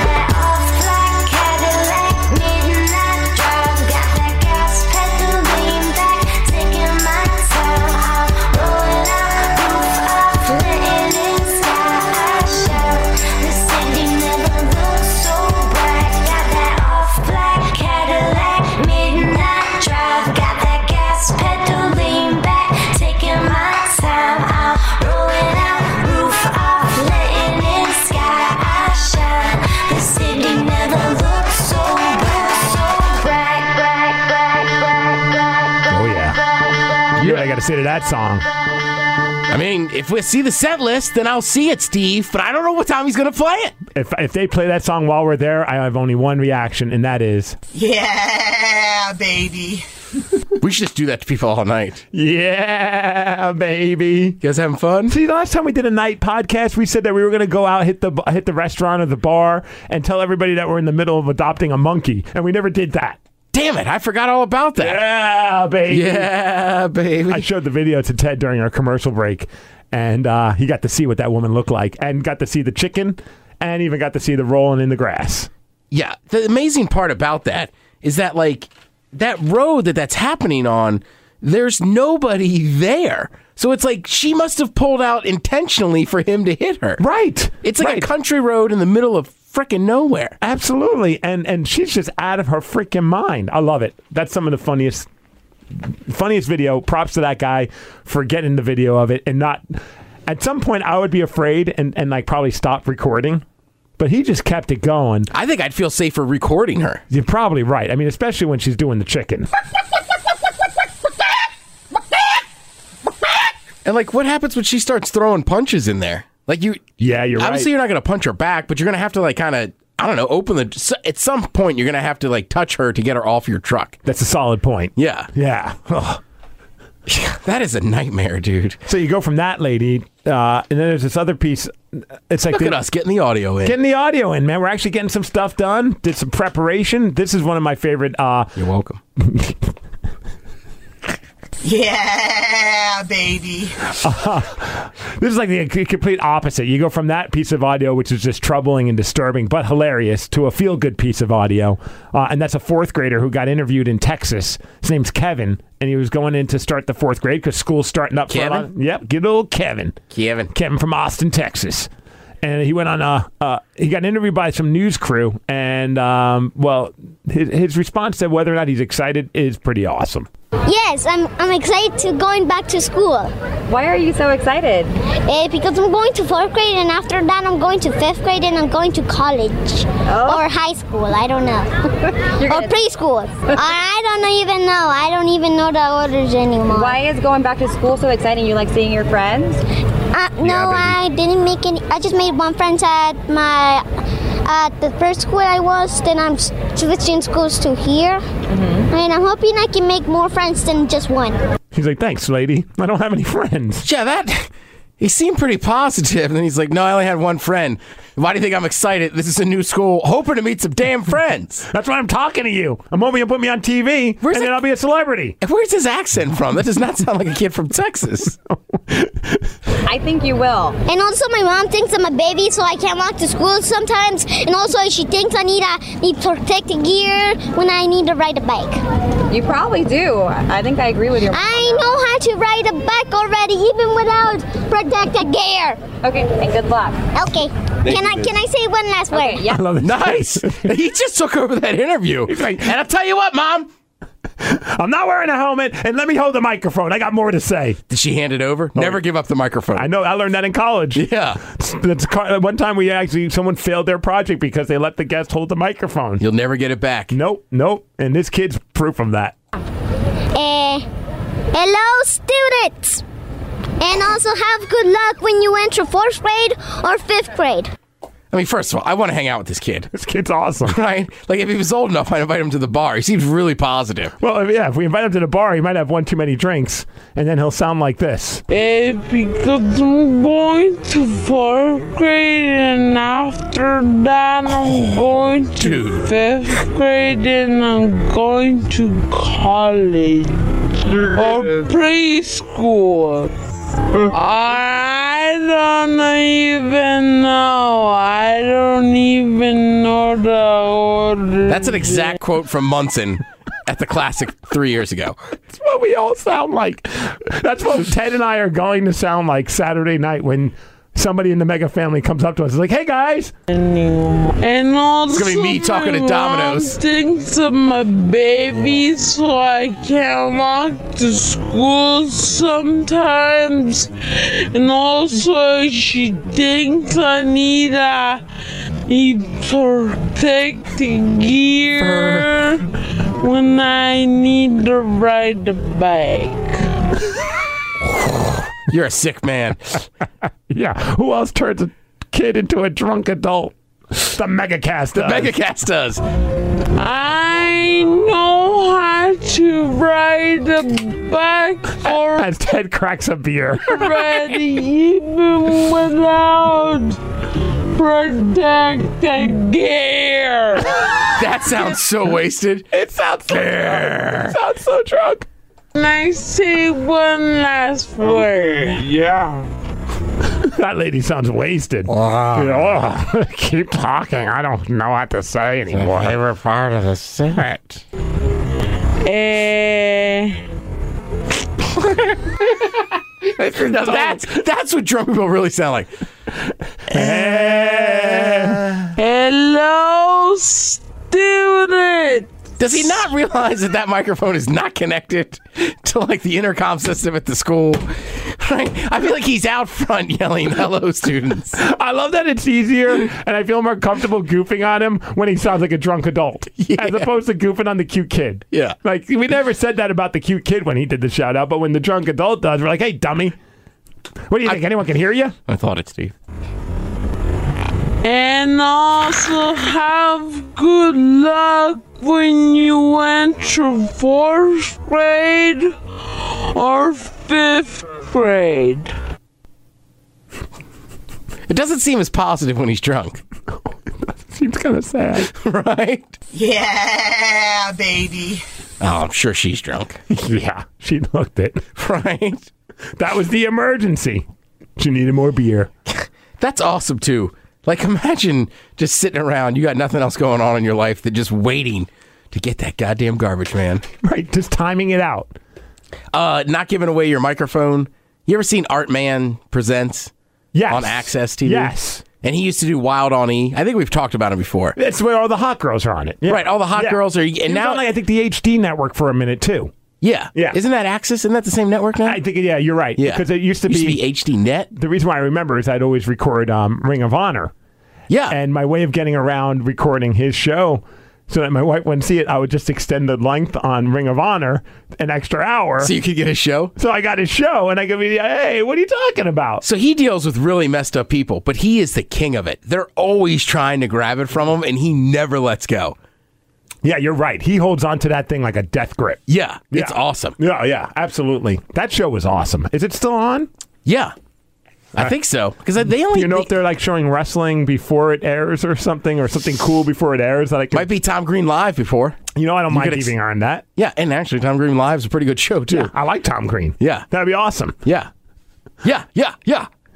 I got to say to that song. I mean, if we see the set list, then I'll see it, Steve. But I don't know what time he's going to play it. If they play that song while we're there, I have only one reaction, and that is... Yeah, baby. We should just do that to people all night. Yeah, baby. You guys having fun? See, the last time we did a night podcast, we said that we were going to go out, hit the restaurant or the bar, and tell everybody that we're in the middle of adopting a monkey, and we never did that. Damn it, I forgot all about that. Yeah, baby. Yeah, baby. I showed the video to Ted during our commercial break, and he got to see what that woman looked like, and got to see the chicken, and even got to see the rolling in the grass. Yeah, the amazing part about that is that, like, that road that's happening on, there's nobody there. So it's like she must have pulled out intentionally for him to hit her. Right. It's like a country road in the middle of freaking nowhere. Absolutely. And she's just out of her freaking mind. I love it. That's some of the funniest video. Props to that guy for getting the video of it and not... At some point, I would be afraid and like probably stop recording. But he just kept it going. I think I'd feel safer recording her. You're probably right. I mean, especially when she's doing the chicken. And like, what happens when she starts throwing punches in there? Like you're obviously right. You're not going to punch her back, but you're going to have to like kind of, I don't know, open the... At some point, you're going to have to like touch her to get her off your truck. That's a solid point. Yeah. Yeah. Ugh. That is a nightmare, dude. So you go from that lady, and then there's this other piece. It's like Look at us getting the audio in. Getting the audio in, man. We're actually getting some stuff done. Did some preparation. This is one of my favorite. You're welcome. Yeah, baby. This is like the complete opposite. You go from that piece of audio, which is just troubling and disturbing, but hilarious, to a feel-good piece of audio. And that's a fourth grader who got interviewed in Texas. His name's Kevin, and he was going in to start the fourth grade because school's starting up. Kevin? Yep, good old Kevin. Kevin from Austin, Texas. And he went on, he got interviewed by some news crew, and, well, his response to whether or not he's excited is pretty awesome. Yes, I'm excited to going back to school. Why are you so excited? Because I'm going to 4th grade, and after that I'm going to 5th grade, and I'm going to college. Or high school, I don't know. Or preschool. I don't even know. I don't even know the orders anymore. Why is going back to school so exciting? You like seeing your friends? No, I didn't make any. I just made one friend at the first school I was, then I'm switching schools to here. And I'm hoping I can make more friends than just one. He's like, thanks, lady. I don't have any friends. Yeah, he seemed pretty positive. And then he's like, no, I only had one friend. Why do you think I'm excited? This is a new school, hoping to meet some damn friends. That's why I'm talking to you. I'm hoping you'll put me on TV, then I'll be a celebrity. Where's his accent from? That does not sound like a kid from Texas. I think you will. And also, my mom thinks I'm a baby, so I can't walk to school sometimes. And also, she thinks I need protective gear when I need to ride a bike. You probably do. I think I agree with you. I know how to ride a bike already, even without protective gear. Okay, and good luck. Okay. Can I say one last word? Yeah. I love it. Nice. He just took over that interview. And I'll tell you what, Mom. I'm not wearing a helmet, and let me hold the microphone. I got more to say. Did she hand it over? Never give up the microphone. I know. I learned that in college. Yeah. One time someone failed their project because they let the guest hold the microphone. You'll never get it back. Nope. And this kid's proof of that. Hello, students. And also have good luck when you enter 4th grade or 5th grade. I mean, first of all, I want to hang out with this kid. This kid's awesome. Right? Like, if he was old enough, I'd invite him to the bar. He seems really positive. Well, yeah, if we invite him to the bar, he might have one too many drinks, and then he'll sound like this. Because I'm going to 4th grade, and after that, I'm going to 5th grade, and I'm going to college or preschool. I don't even know. I don't even know the order. That's an exact quote from Munson at the Classic 3 years ago. That's what we all sound like. That's what Ted and I are going to sound like Saturday night when somebody in the Mega family comes up to us and is like, hey, guys. And also, it's going to be me talking to Domino's. Mom thinks I'm a baby, so I can't walk to school sometimes. And also, she thinks I need protective gear when I need to ride the bike. You're a sick man. Yeah. Who else turns a kid into a drunk adult? The Megacast does. The Megacast does. I know how to ride a bike or as Ted cracks a beer. Already, even without protective gear. That sounds so wasted. It sounds so drunk. It sounds so drunk. Can I say one last word? Yeah. That lady sounds wasted. Keep talking. I don't know what to say anymore. Favorite part of the set. That's what drunk people really sound like. Hello, student. Does he not realize that microphone is not connected to like the intercom system at the school? Right? I feel like he's out front yelling, "Hello, students." I love that it's easier, and I feel more comfortable goofing on him when he sounds like a drunk adult, as opposed to goofing on the cute kid. Yeah. Like, we never said that about the cute kid when he did the shout out, but when the drunk adult does, we're like, hey, dummy. What do you think? Anyone can hear you? I thought it, Steve. And also have good luck when you enter 4th grade or 5th grade. It doesn't seem as positive when he's drunk. Seems kind of sad. Right? Yeah, baby. Oh, I'm sure she's drunk. Yeah, she looked it. Right? That was the emergency. She needed more beer. That's awesome, too. Like, imagine just sitting around. You got nothing else going on in your life than just waiting to get that goddamn garbage man. Right, just timing it out. Not giving away your microphone. You ever seen Art Man Presents? Yes. On Access TV? Yes. And he used to do Wild on E. I think we've talked about him before. That's where all the hot girls are on it. Yeah. Right, all the hot girls are. And now, on, like, I think the HD network for a minute too. Yeah, yeah. Isn't that Access? Isn't that the same network now? I think. Yeah, you're right. Yeah, because it used to be HD Net. The reason why I remember is I'd always record Ring of Honor. Yeah, and my way of getting around recording his show so that my wife wouldn't see it, I would just extend the length on Ring of Honor an extra hour. So you could get his show? So I got his show, and I could be, hey, what are you talking about? So he deals with really messed up people, but he is the king of it. They're always trying to grab it from him, and he never lets go. Yeah, you're right. He holds on to that thing like a death grip. Yeah, it's awesome. Yeah, absolutely. That show was awesome. Is it still on? Yeah. I think so, because they only. Do you know if they're like showing wrestling before it airs or something cool before it airs? That might be Tom Green Live before. You know, I don't mind keeping on that. Yeah, and actually, Tom Green Live is a pretty good show too. Yeah, I like Tom Green. Yeah, that'd be awesome. Yeah.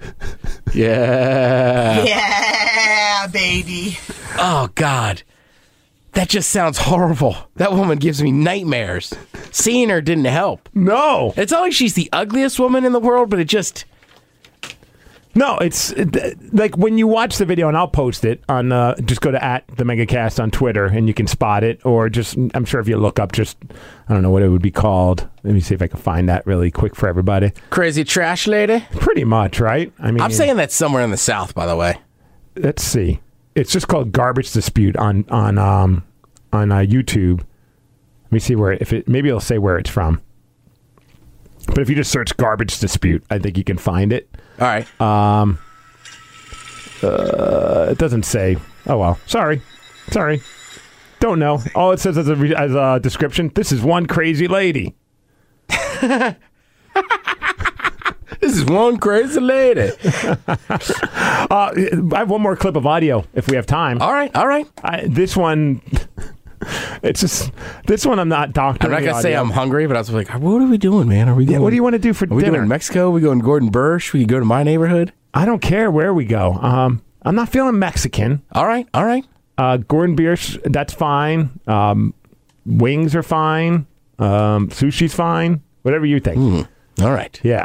Yeah. Yeah, baby. Oh, God. That just sounds horrible. That woman gives me nightmares. Seeing her didn't help. No. It's not like she's the ugliest woman in the world, but it just... No, it's like when you watch the video, and I'll post it on, just go to @TheMegaCast on Twitter, and you can spot it, or just, I'm sure if you look up just, I don't know what it would be called. Let me see if I can find that really quick for everybody. Crazy trash lady? Pretty much, right? I mean, I'm saying that's somewhere in the South, by the way. Let's see. It's just called Garbage Dispute on YouTube. Let me see where, maybe it'll say where it's from. But if you just search Garbage Dispute, I think you can find it. All right. It doesn't say. Oh, well. Sorry. Don't know. All it says as a description, this is one crazy lady. This is one crazy lady. I have one more clip of audio if we have time. All right. This one... It's just this one. I'm not doctoring. I'm not gonna say I'm hungry, but I was like, "What are we doing, man? Are we going? What do you want to do for dinner? Are we going to Mexico? We going to Gordon Bursch? We go to my neighborhood? I don't care where we go. I'm not feeling Mexican. All right. Gordon Bursch, that's fine. Wings are fine. Sushi's fine. Whatever you think. All right. Yeah,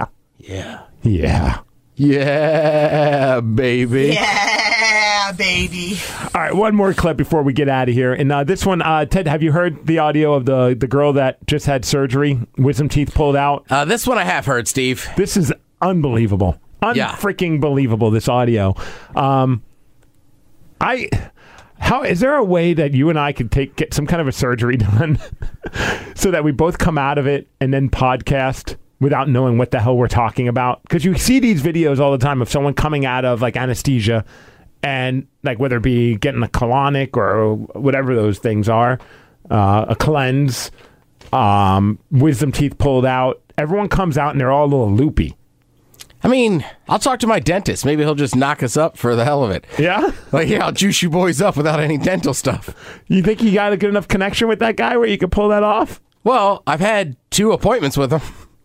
baby. Yeah, baby. All right, one more clip before we get out of here. And this one, Ted, have you heard the audio of the girl that just had surgery, wisdom teeth pulled out? This one I have heard, Steve. This is unbelievable. Unfreaking believable, this audio. How is there a way that you and I could get some kind of a surgery done so that we both come out of it and then podcast without knowing what the hell we're talking about? Because you see these videos all the time of someone coming out of like anesthesia and like whether it be getting a colonic or whatever those things are, a cleanse, wisdom teeth pulled out. Everyone comes out and they're all a little loopy. I mean, I'll talk to my dentist. Maybe he'll just knock us up for the hell of it. Yeah? I'll juice you boys up without any dental stuff. You think you got a good enough connection with that guy where you can pull that off? Well, I've had 2 appointments with him.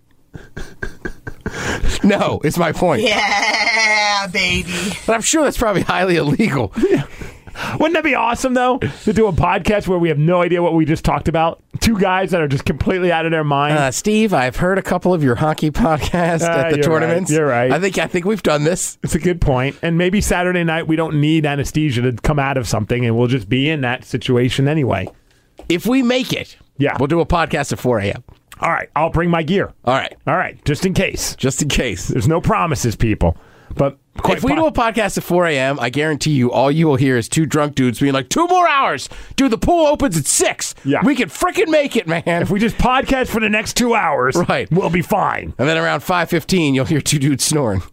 No, it's my point. Yeah, baby. But I'm sure that's probably highly illegal. Yeah. Wouldn't that be awesome, though, to do a podcast where we have no idea what we just talked about? 2 guys that are just completely out of their mind. Steve, I've heard a couple of your hockey podcasts at the tournaments. Right. You're right. I think we've done this. It's a good point. And maybe Saturday night we don't need anesthesia to come out of something, and we'll just be in that situation anyway. If we make it, we'll do a podcast at 4 a.m. All right, I'll bring my gear. All right, just in case. There's no promises, people. But if we do a podcast at 4 a.m., I guarantee you all you will hear is 2 drunk dudes being like, 2 more hours. Dude, the pool opens at 6. Yeah. We can freaking make it, man. If we just podcast for the next 2 hours, we'll be fine. And then around 5:15, you'll hear 2 dudes snoring.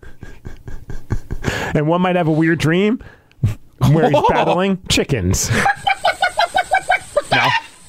And one might have a weird dream where he's battling chickens. No.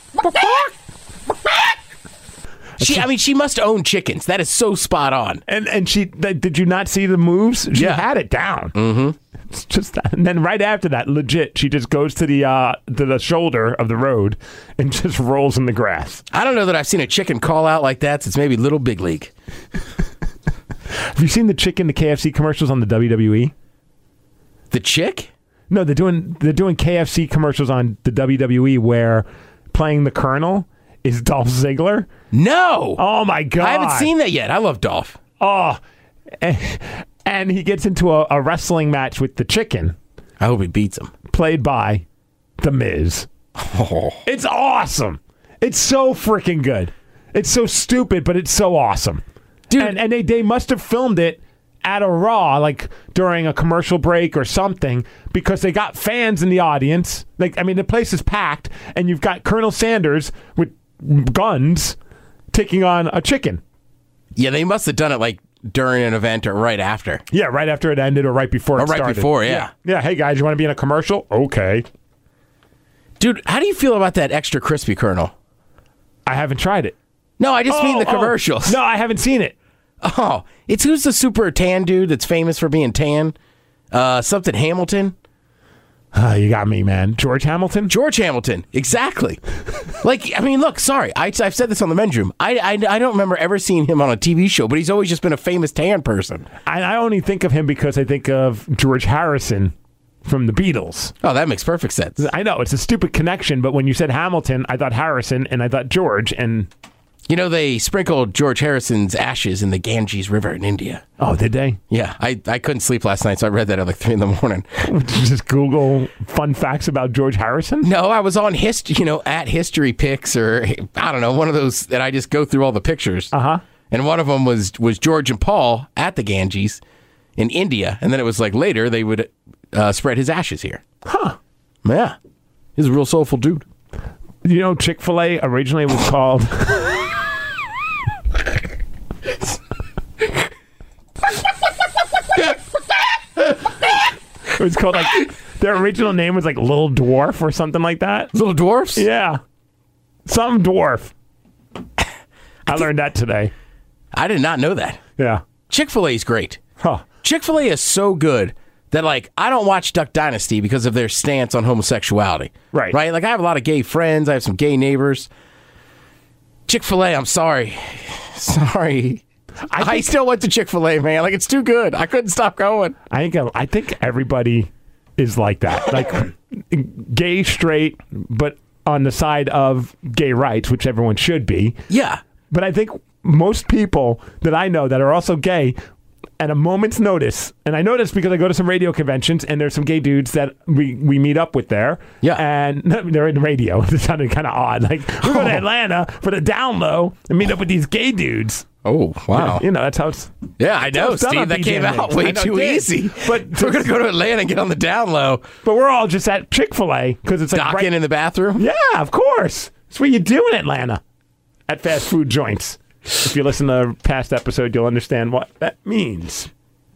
She must own chickens. That is so spot on. And she did you not see the moves? She had it down. Mm-hmm. It's just that. And then right after that, legit, she just goes to the shoulder of the road and just rolls in the grass. I don't know that I've seen a chicken call out like that since maybe Little Big League. Have you seen the KFC commercials on the WWE? The chick? No, they're doing KFC commercials on the WWE where playing the Colonel is Dolph Ziggler. No. Oh, my God. I haven't seen that yet. I love Dolph. Oh. And he gets into a wrestling match with the chicken. I hope he beats him. Played by The Miz. Oh. It's awesome. It's so freaking good. It's so stupid, but it's so awesome. Dude. And they must have filmed it at a Raw, like during a commercial break or something, because they got fans in the audience. The place is packed, and you've got Colonel Sanders with guns taking on a chicken. Yeah, they must have done it like during an event or right after. Yeah, right after it ended or right before it started. Right before, yeah. Yeah, hey guys, you want to be in a commercial? Okay. Dude, how do you feel about that extra crispy Colonel? I haven't tried it. No, I just mean the commercials. No, I haven't seen it. Oh, it's who's the super tan dude that's famous for being tan? Something Hamilton. You got me, man. George Hamilton? George Hamilton, exactly. Like, I mean, look, sorry, I've said this on the men's room. I don't remember ever seeing him on a TV show, but he's always just been a famous tan person. I only think of him because I think of George Harrison from the Beatles. Oh, that makes perfect sense. I know, it's a stupid connection, but when you said Hamilton, I thought Harrison, and I thought George, and... You know, they sprinkled George Harrison's ashes in the Ganges River in India. Oh, did they? Yeah, I couldn't sleep last night, so I read that at like 3 in the morning. Did you just Google fun facts about George Harrison? No, I was on at History Pics, or I don't know, one of those that I just go through all the pictures. Uh-huh. And one of them was George and Paul at the Ganges in India, and then it was like later they would spread his ashes here. Huh. Yeah. He's a real soulful dude. You know, Chick-fil-A originally was called... It was called, like, their original name was like Little Dwarf or something like that. Little Dwarfs? Yeah. Some dwarf. I learned that today. I did not know that. Yeah. Chick-fil-A is great. Huh. Chick-fil-A is so good that, like, I don't watch Duck Dynasty because of their stance on homosexuality. Right. Right? Like, I have a lot of gay friends. I have some gay neighbors. Chick-fil-A, I'm sorry. I still went to Chick-fil-A, man. Like, it's too good. I couldn't stop going. I think everybody is like that. Like, gay, straight, but on the side of gay rights, which everyone should be. Yeah. But I think most people that I know that are also gay, at a moment's notice, and I know this because I go to some radio conventions, and there's some gay dudes that we meet up with there. Yeah. And they're in radio. It sounded kind of odd. Like, we go to Atlanta for the down low and meet up with these gay dudes. Oh, wow. You know, that's how it's... Yeah, I know, Steve. That came out way too easy. But we're going to go to Atlanta and get on the down low. But we're all just at Chick-fil-A because it's like... Docking in the bathroom? Yeah, of course. That's what you do in Atlanta at fast food joints. If you listen to a past episode, you'll understand what that means.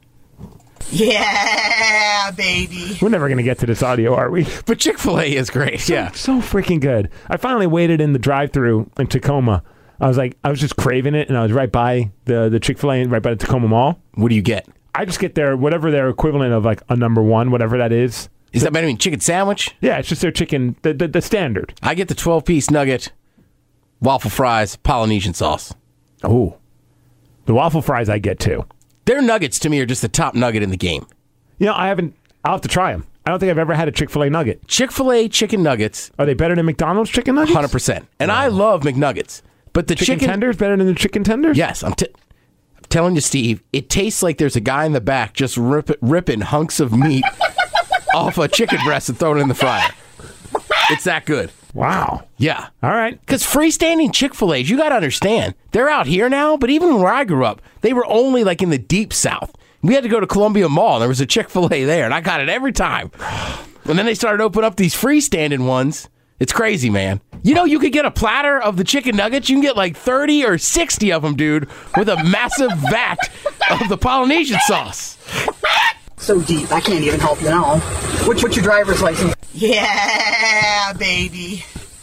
Yeah, baby. We're never going to get to this audio, are we? But Chick-fil-A is great, yeah. So freaking good. I finally waited in the drive-thru in Tacoma. I was just craving it, and I was right by the Chick-fil-A, right by the Tacoma Mall. What do you get? I just get whatever their equivalent of like a number one, whatever that is. Is that better than chicken sandwich? Yeah, it's just their chicken, the standard. I get the 12-piece nugget, waffle fries, Polynesian sauce. Oh. The waffle fries I get too. Their nuggets to me are just the top nugget in the game. You know, I'll have to try them. I don't think I've ever had a Chick-fil-A nugget. Chick-fil-A chicken nuggets. Are they better than McDonald's chicken nuggets? 100%. And I love McNuggets. But the chicken tenders better than the chicken tenders? Yes. I'm telling you, Steve, it tastes like there's a guy in the back just ripping hunks of meat off a chicken breast and throwing it in the fryer. It's that good. Wow. Yeah. All right. Because freestanding Chick-fil-A's, you got to understand, they're out here now, but even where I grew up, they were only like in the deep south. We had to go to Columbia Mall, and there was a Chick-fil-A there, and I got it every time. And then they started opening up these freestanding ones. It's crazy, man. You know, you could get a platter of the chicken nuggets. You can get like 30 or 60 of them, dude, with a massive vat of the Polynesian sauce. So deep, I can't even help you now. What's your driver's license? Yeah, baby.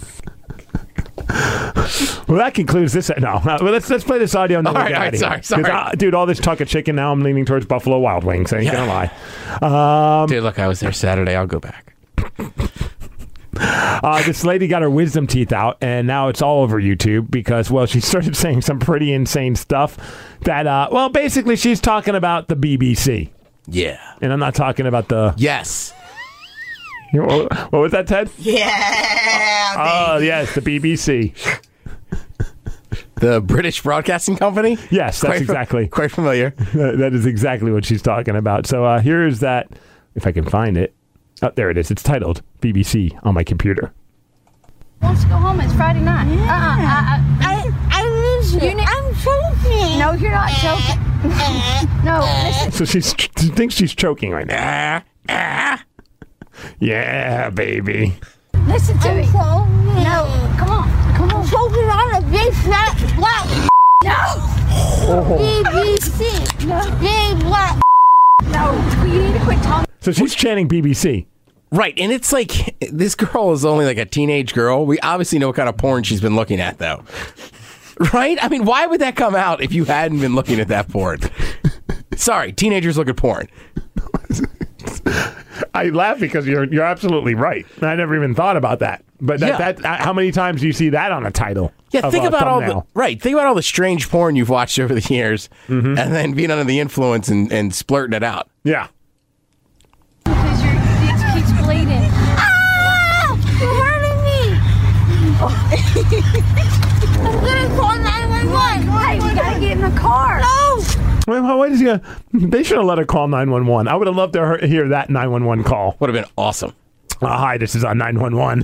Well, that concludes this. No, let's play this audio. And then we'll get out of here. Sorry. Dude, all this talk of chicken, now I'm leaning towards Buffalo Wild Wings. I ain't going to lie. Dude, look, I was there Saturday. I'll go back. This lady got her wisdom teeth out, and now it's all over YouTube because, well, she started saying some pretty insane stuff that, well, basically she's talking about the BBC. Yeah. And I'm not talking about the... Yes. What was that, Ted? Yeah, baby. Oh, yes, the BBC. The British Broadcasting Company? Yes, that's exactly. Quite familiar. That is exactly what she's talking about. So here's that, if I can find it. Oh, there it is. It's titled BBC on my computer. Wants to go home. It's Friday night. I lose you. I'm choking. No, you're not choking. No, listen. So she thinks she's choking right now. Yeah, baby. Listen to me. No, come on. Come on. Choking on a big fat black. No. BBC. No. Big black. No. You need to quit talking. So she's chanting BBC. Right, and it's like, this girl is only like a teenage girl. We obviously know what kind of porn she's been looking at, though. Right? I mean, why would that come out if you hadn't been looking at that porn? Sorry, teenagers look at porn. I laugh because you're absolutely right. I never even thought about that. But that how many times do you see that on a title? Yeah, think about all the strange porn you've watched over the years, and then being under the influence and splurting it out. Yeah. Because it keeps bleeding. Ah! You're hurting me! I'm gonna call 911. Hey, we gotta get in the car. No! Well, wait a second. They should have let her call 911. I would have loved to hear that 911 call. Would have been awesome. Hi, this is on 911.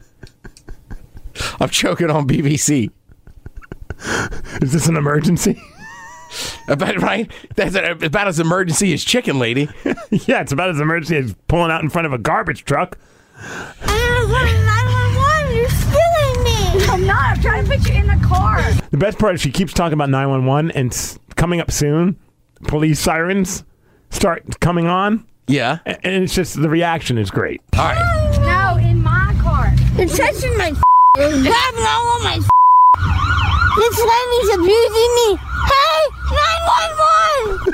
I'm choking on BBC. Is this an emergency? Right? That's about as emergency as Chicken Lady. Yeah, it's about as emergency as pulling out in front of a garbage truck. I'm gonna call 911. You're killing me. I'm not. I'm trying to put you in the car. The best part is she keeps talking about 911 and coming up soon. Police sirens start coming on. Yeah. And it's just the reaction is great. All right. No, in my car. It's touching my grabbing all on my This lady's abusing me. Hey, 911!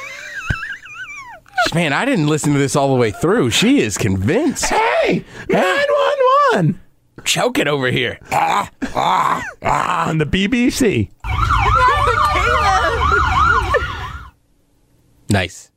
Man, I didn't listen to this all the way through. She is convinced. Hey, 911! Choking over here. On the BBC. Nice.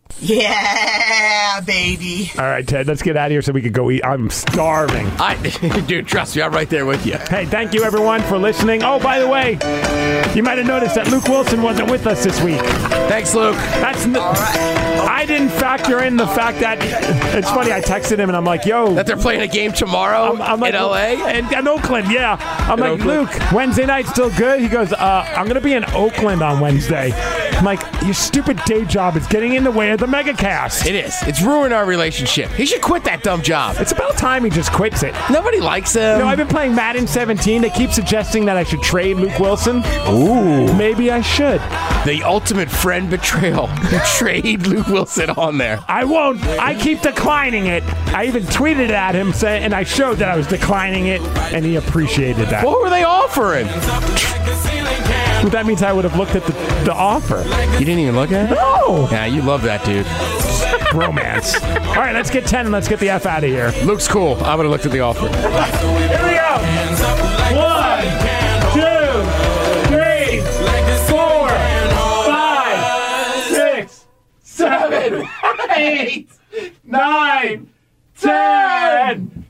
Yeah, baby. All right, Ted, let's get out of here so we can go eat. I'm starving. Dude, trust me, I'm right there with you. Hey, thank you, everyone, for listening. Oh, by the way, you might have noticed that Luke Wilson wasn't with us this week. Thanks, Luke. All right. I didn't factor in the fact that it's funny. I texted him and I'm like, "Yo, that they're playing a game tomorrow I'm like, in LA and in Oakland." Yeah, I'm in like, Oakland? Luke, Wednesday night still good? He goes, "I'm gonna be in Oakland on Wednesday." I'm like, "Your stupid day job is getting in the way of the megacast." It is. It's ruined our relationship. He should quit that dumb job. It's about time he just quits it. Nobody likes him. No, I've been playing Madden 17. They keep suggesting that I should trade Luke Wilson. Ooh. Maybe I should. The ultimate friend betrayal. Trade Luke Wilson on there. I won't. I keep declining it. I even tweeted it at him, and I showed that I was declining it, and he appreciated that. What were they offering? That means I would have looked at the offer. You didn't even look at it? No. Yeah, you love that, dude. Romance. All right, let's get 10 and let's get the F out of here. Luke's cool. I would have looked at the offer. Here we go. 1, 2, 3, 4, 5, 6, 7, 8, 9, 10.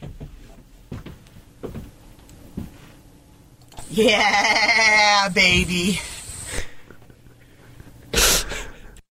Yeah, baby.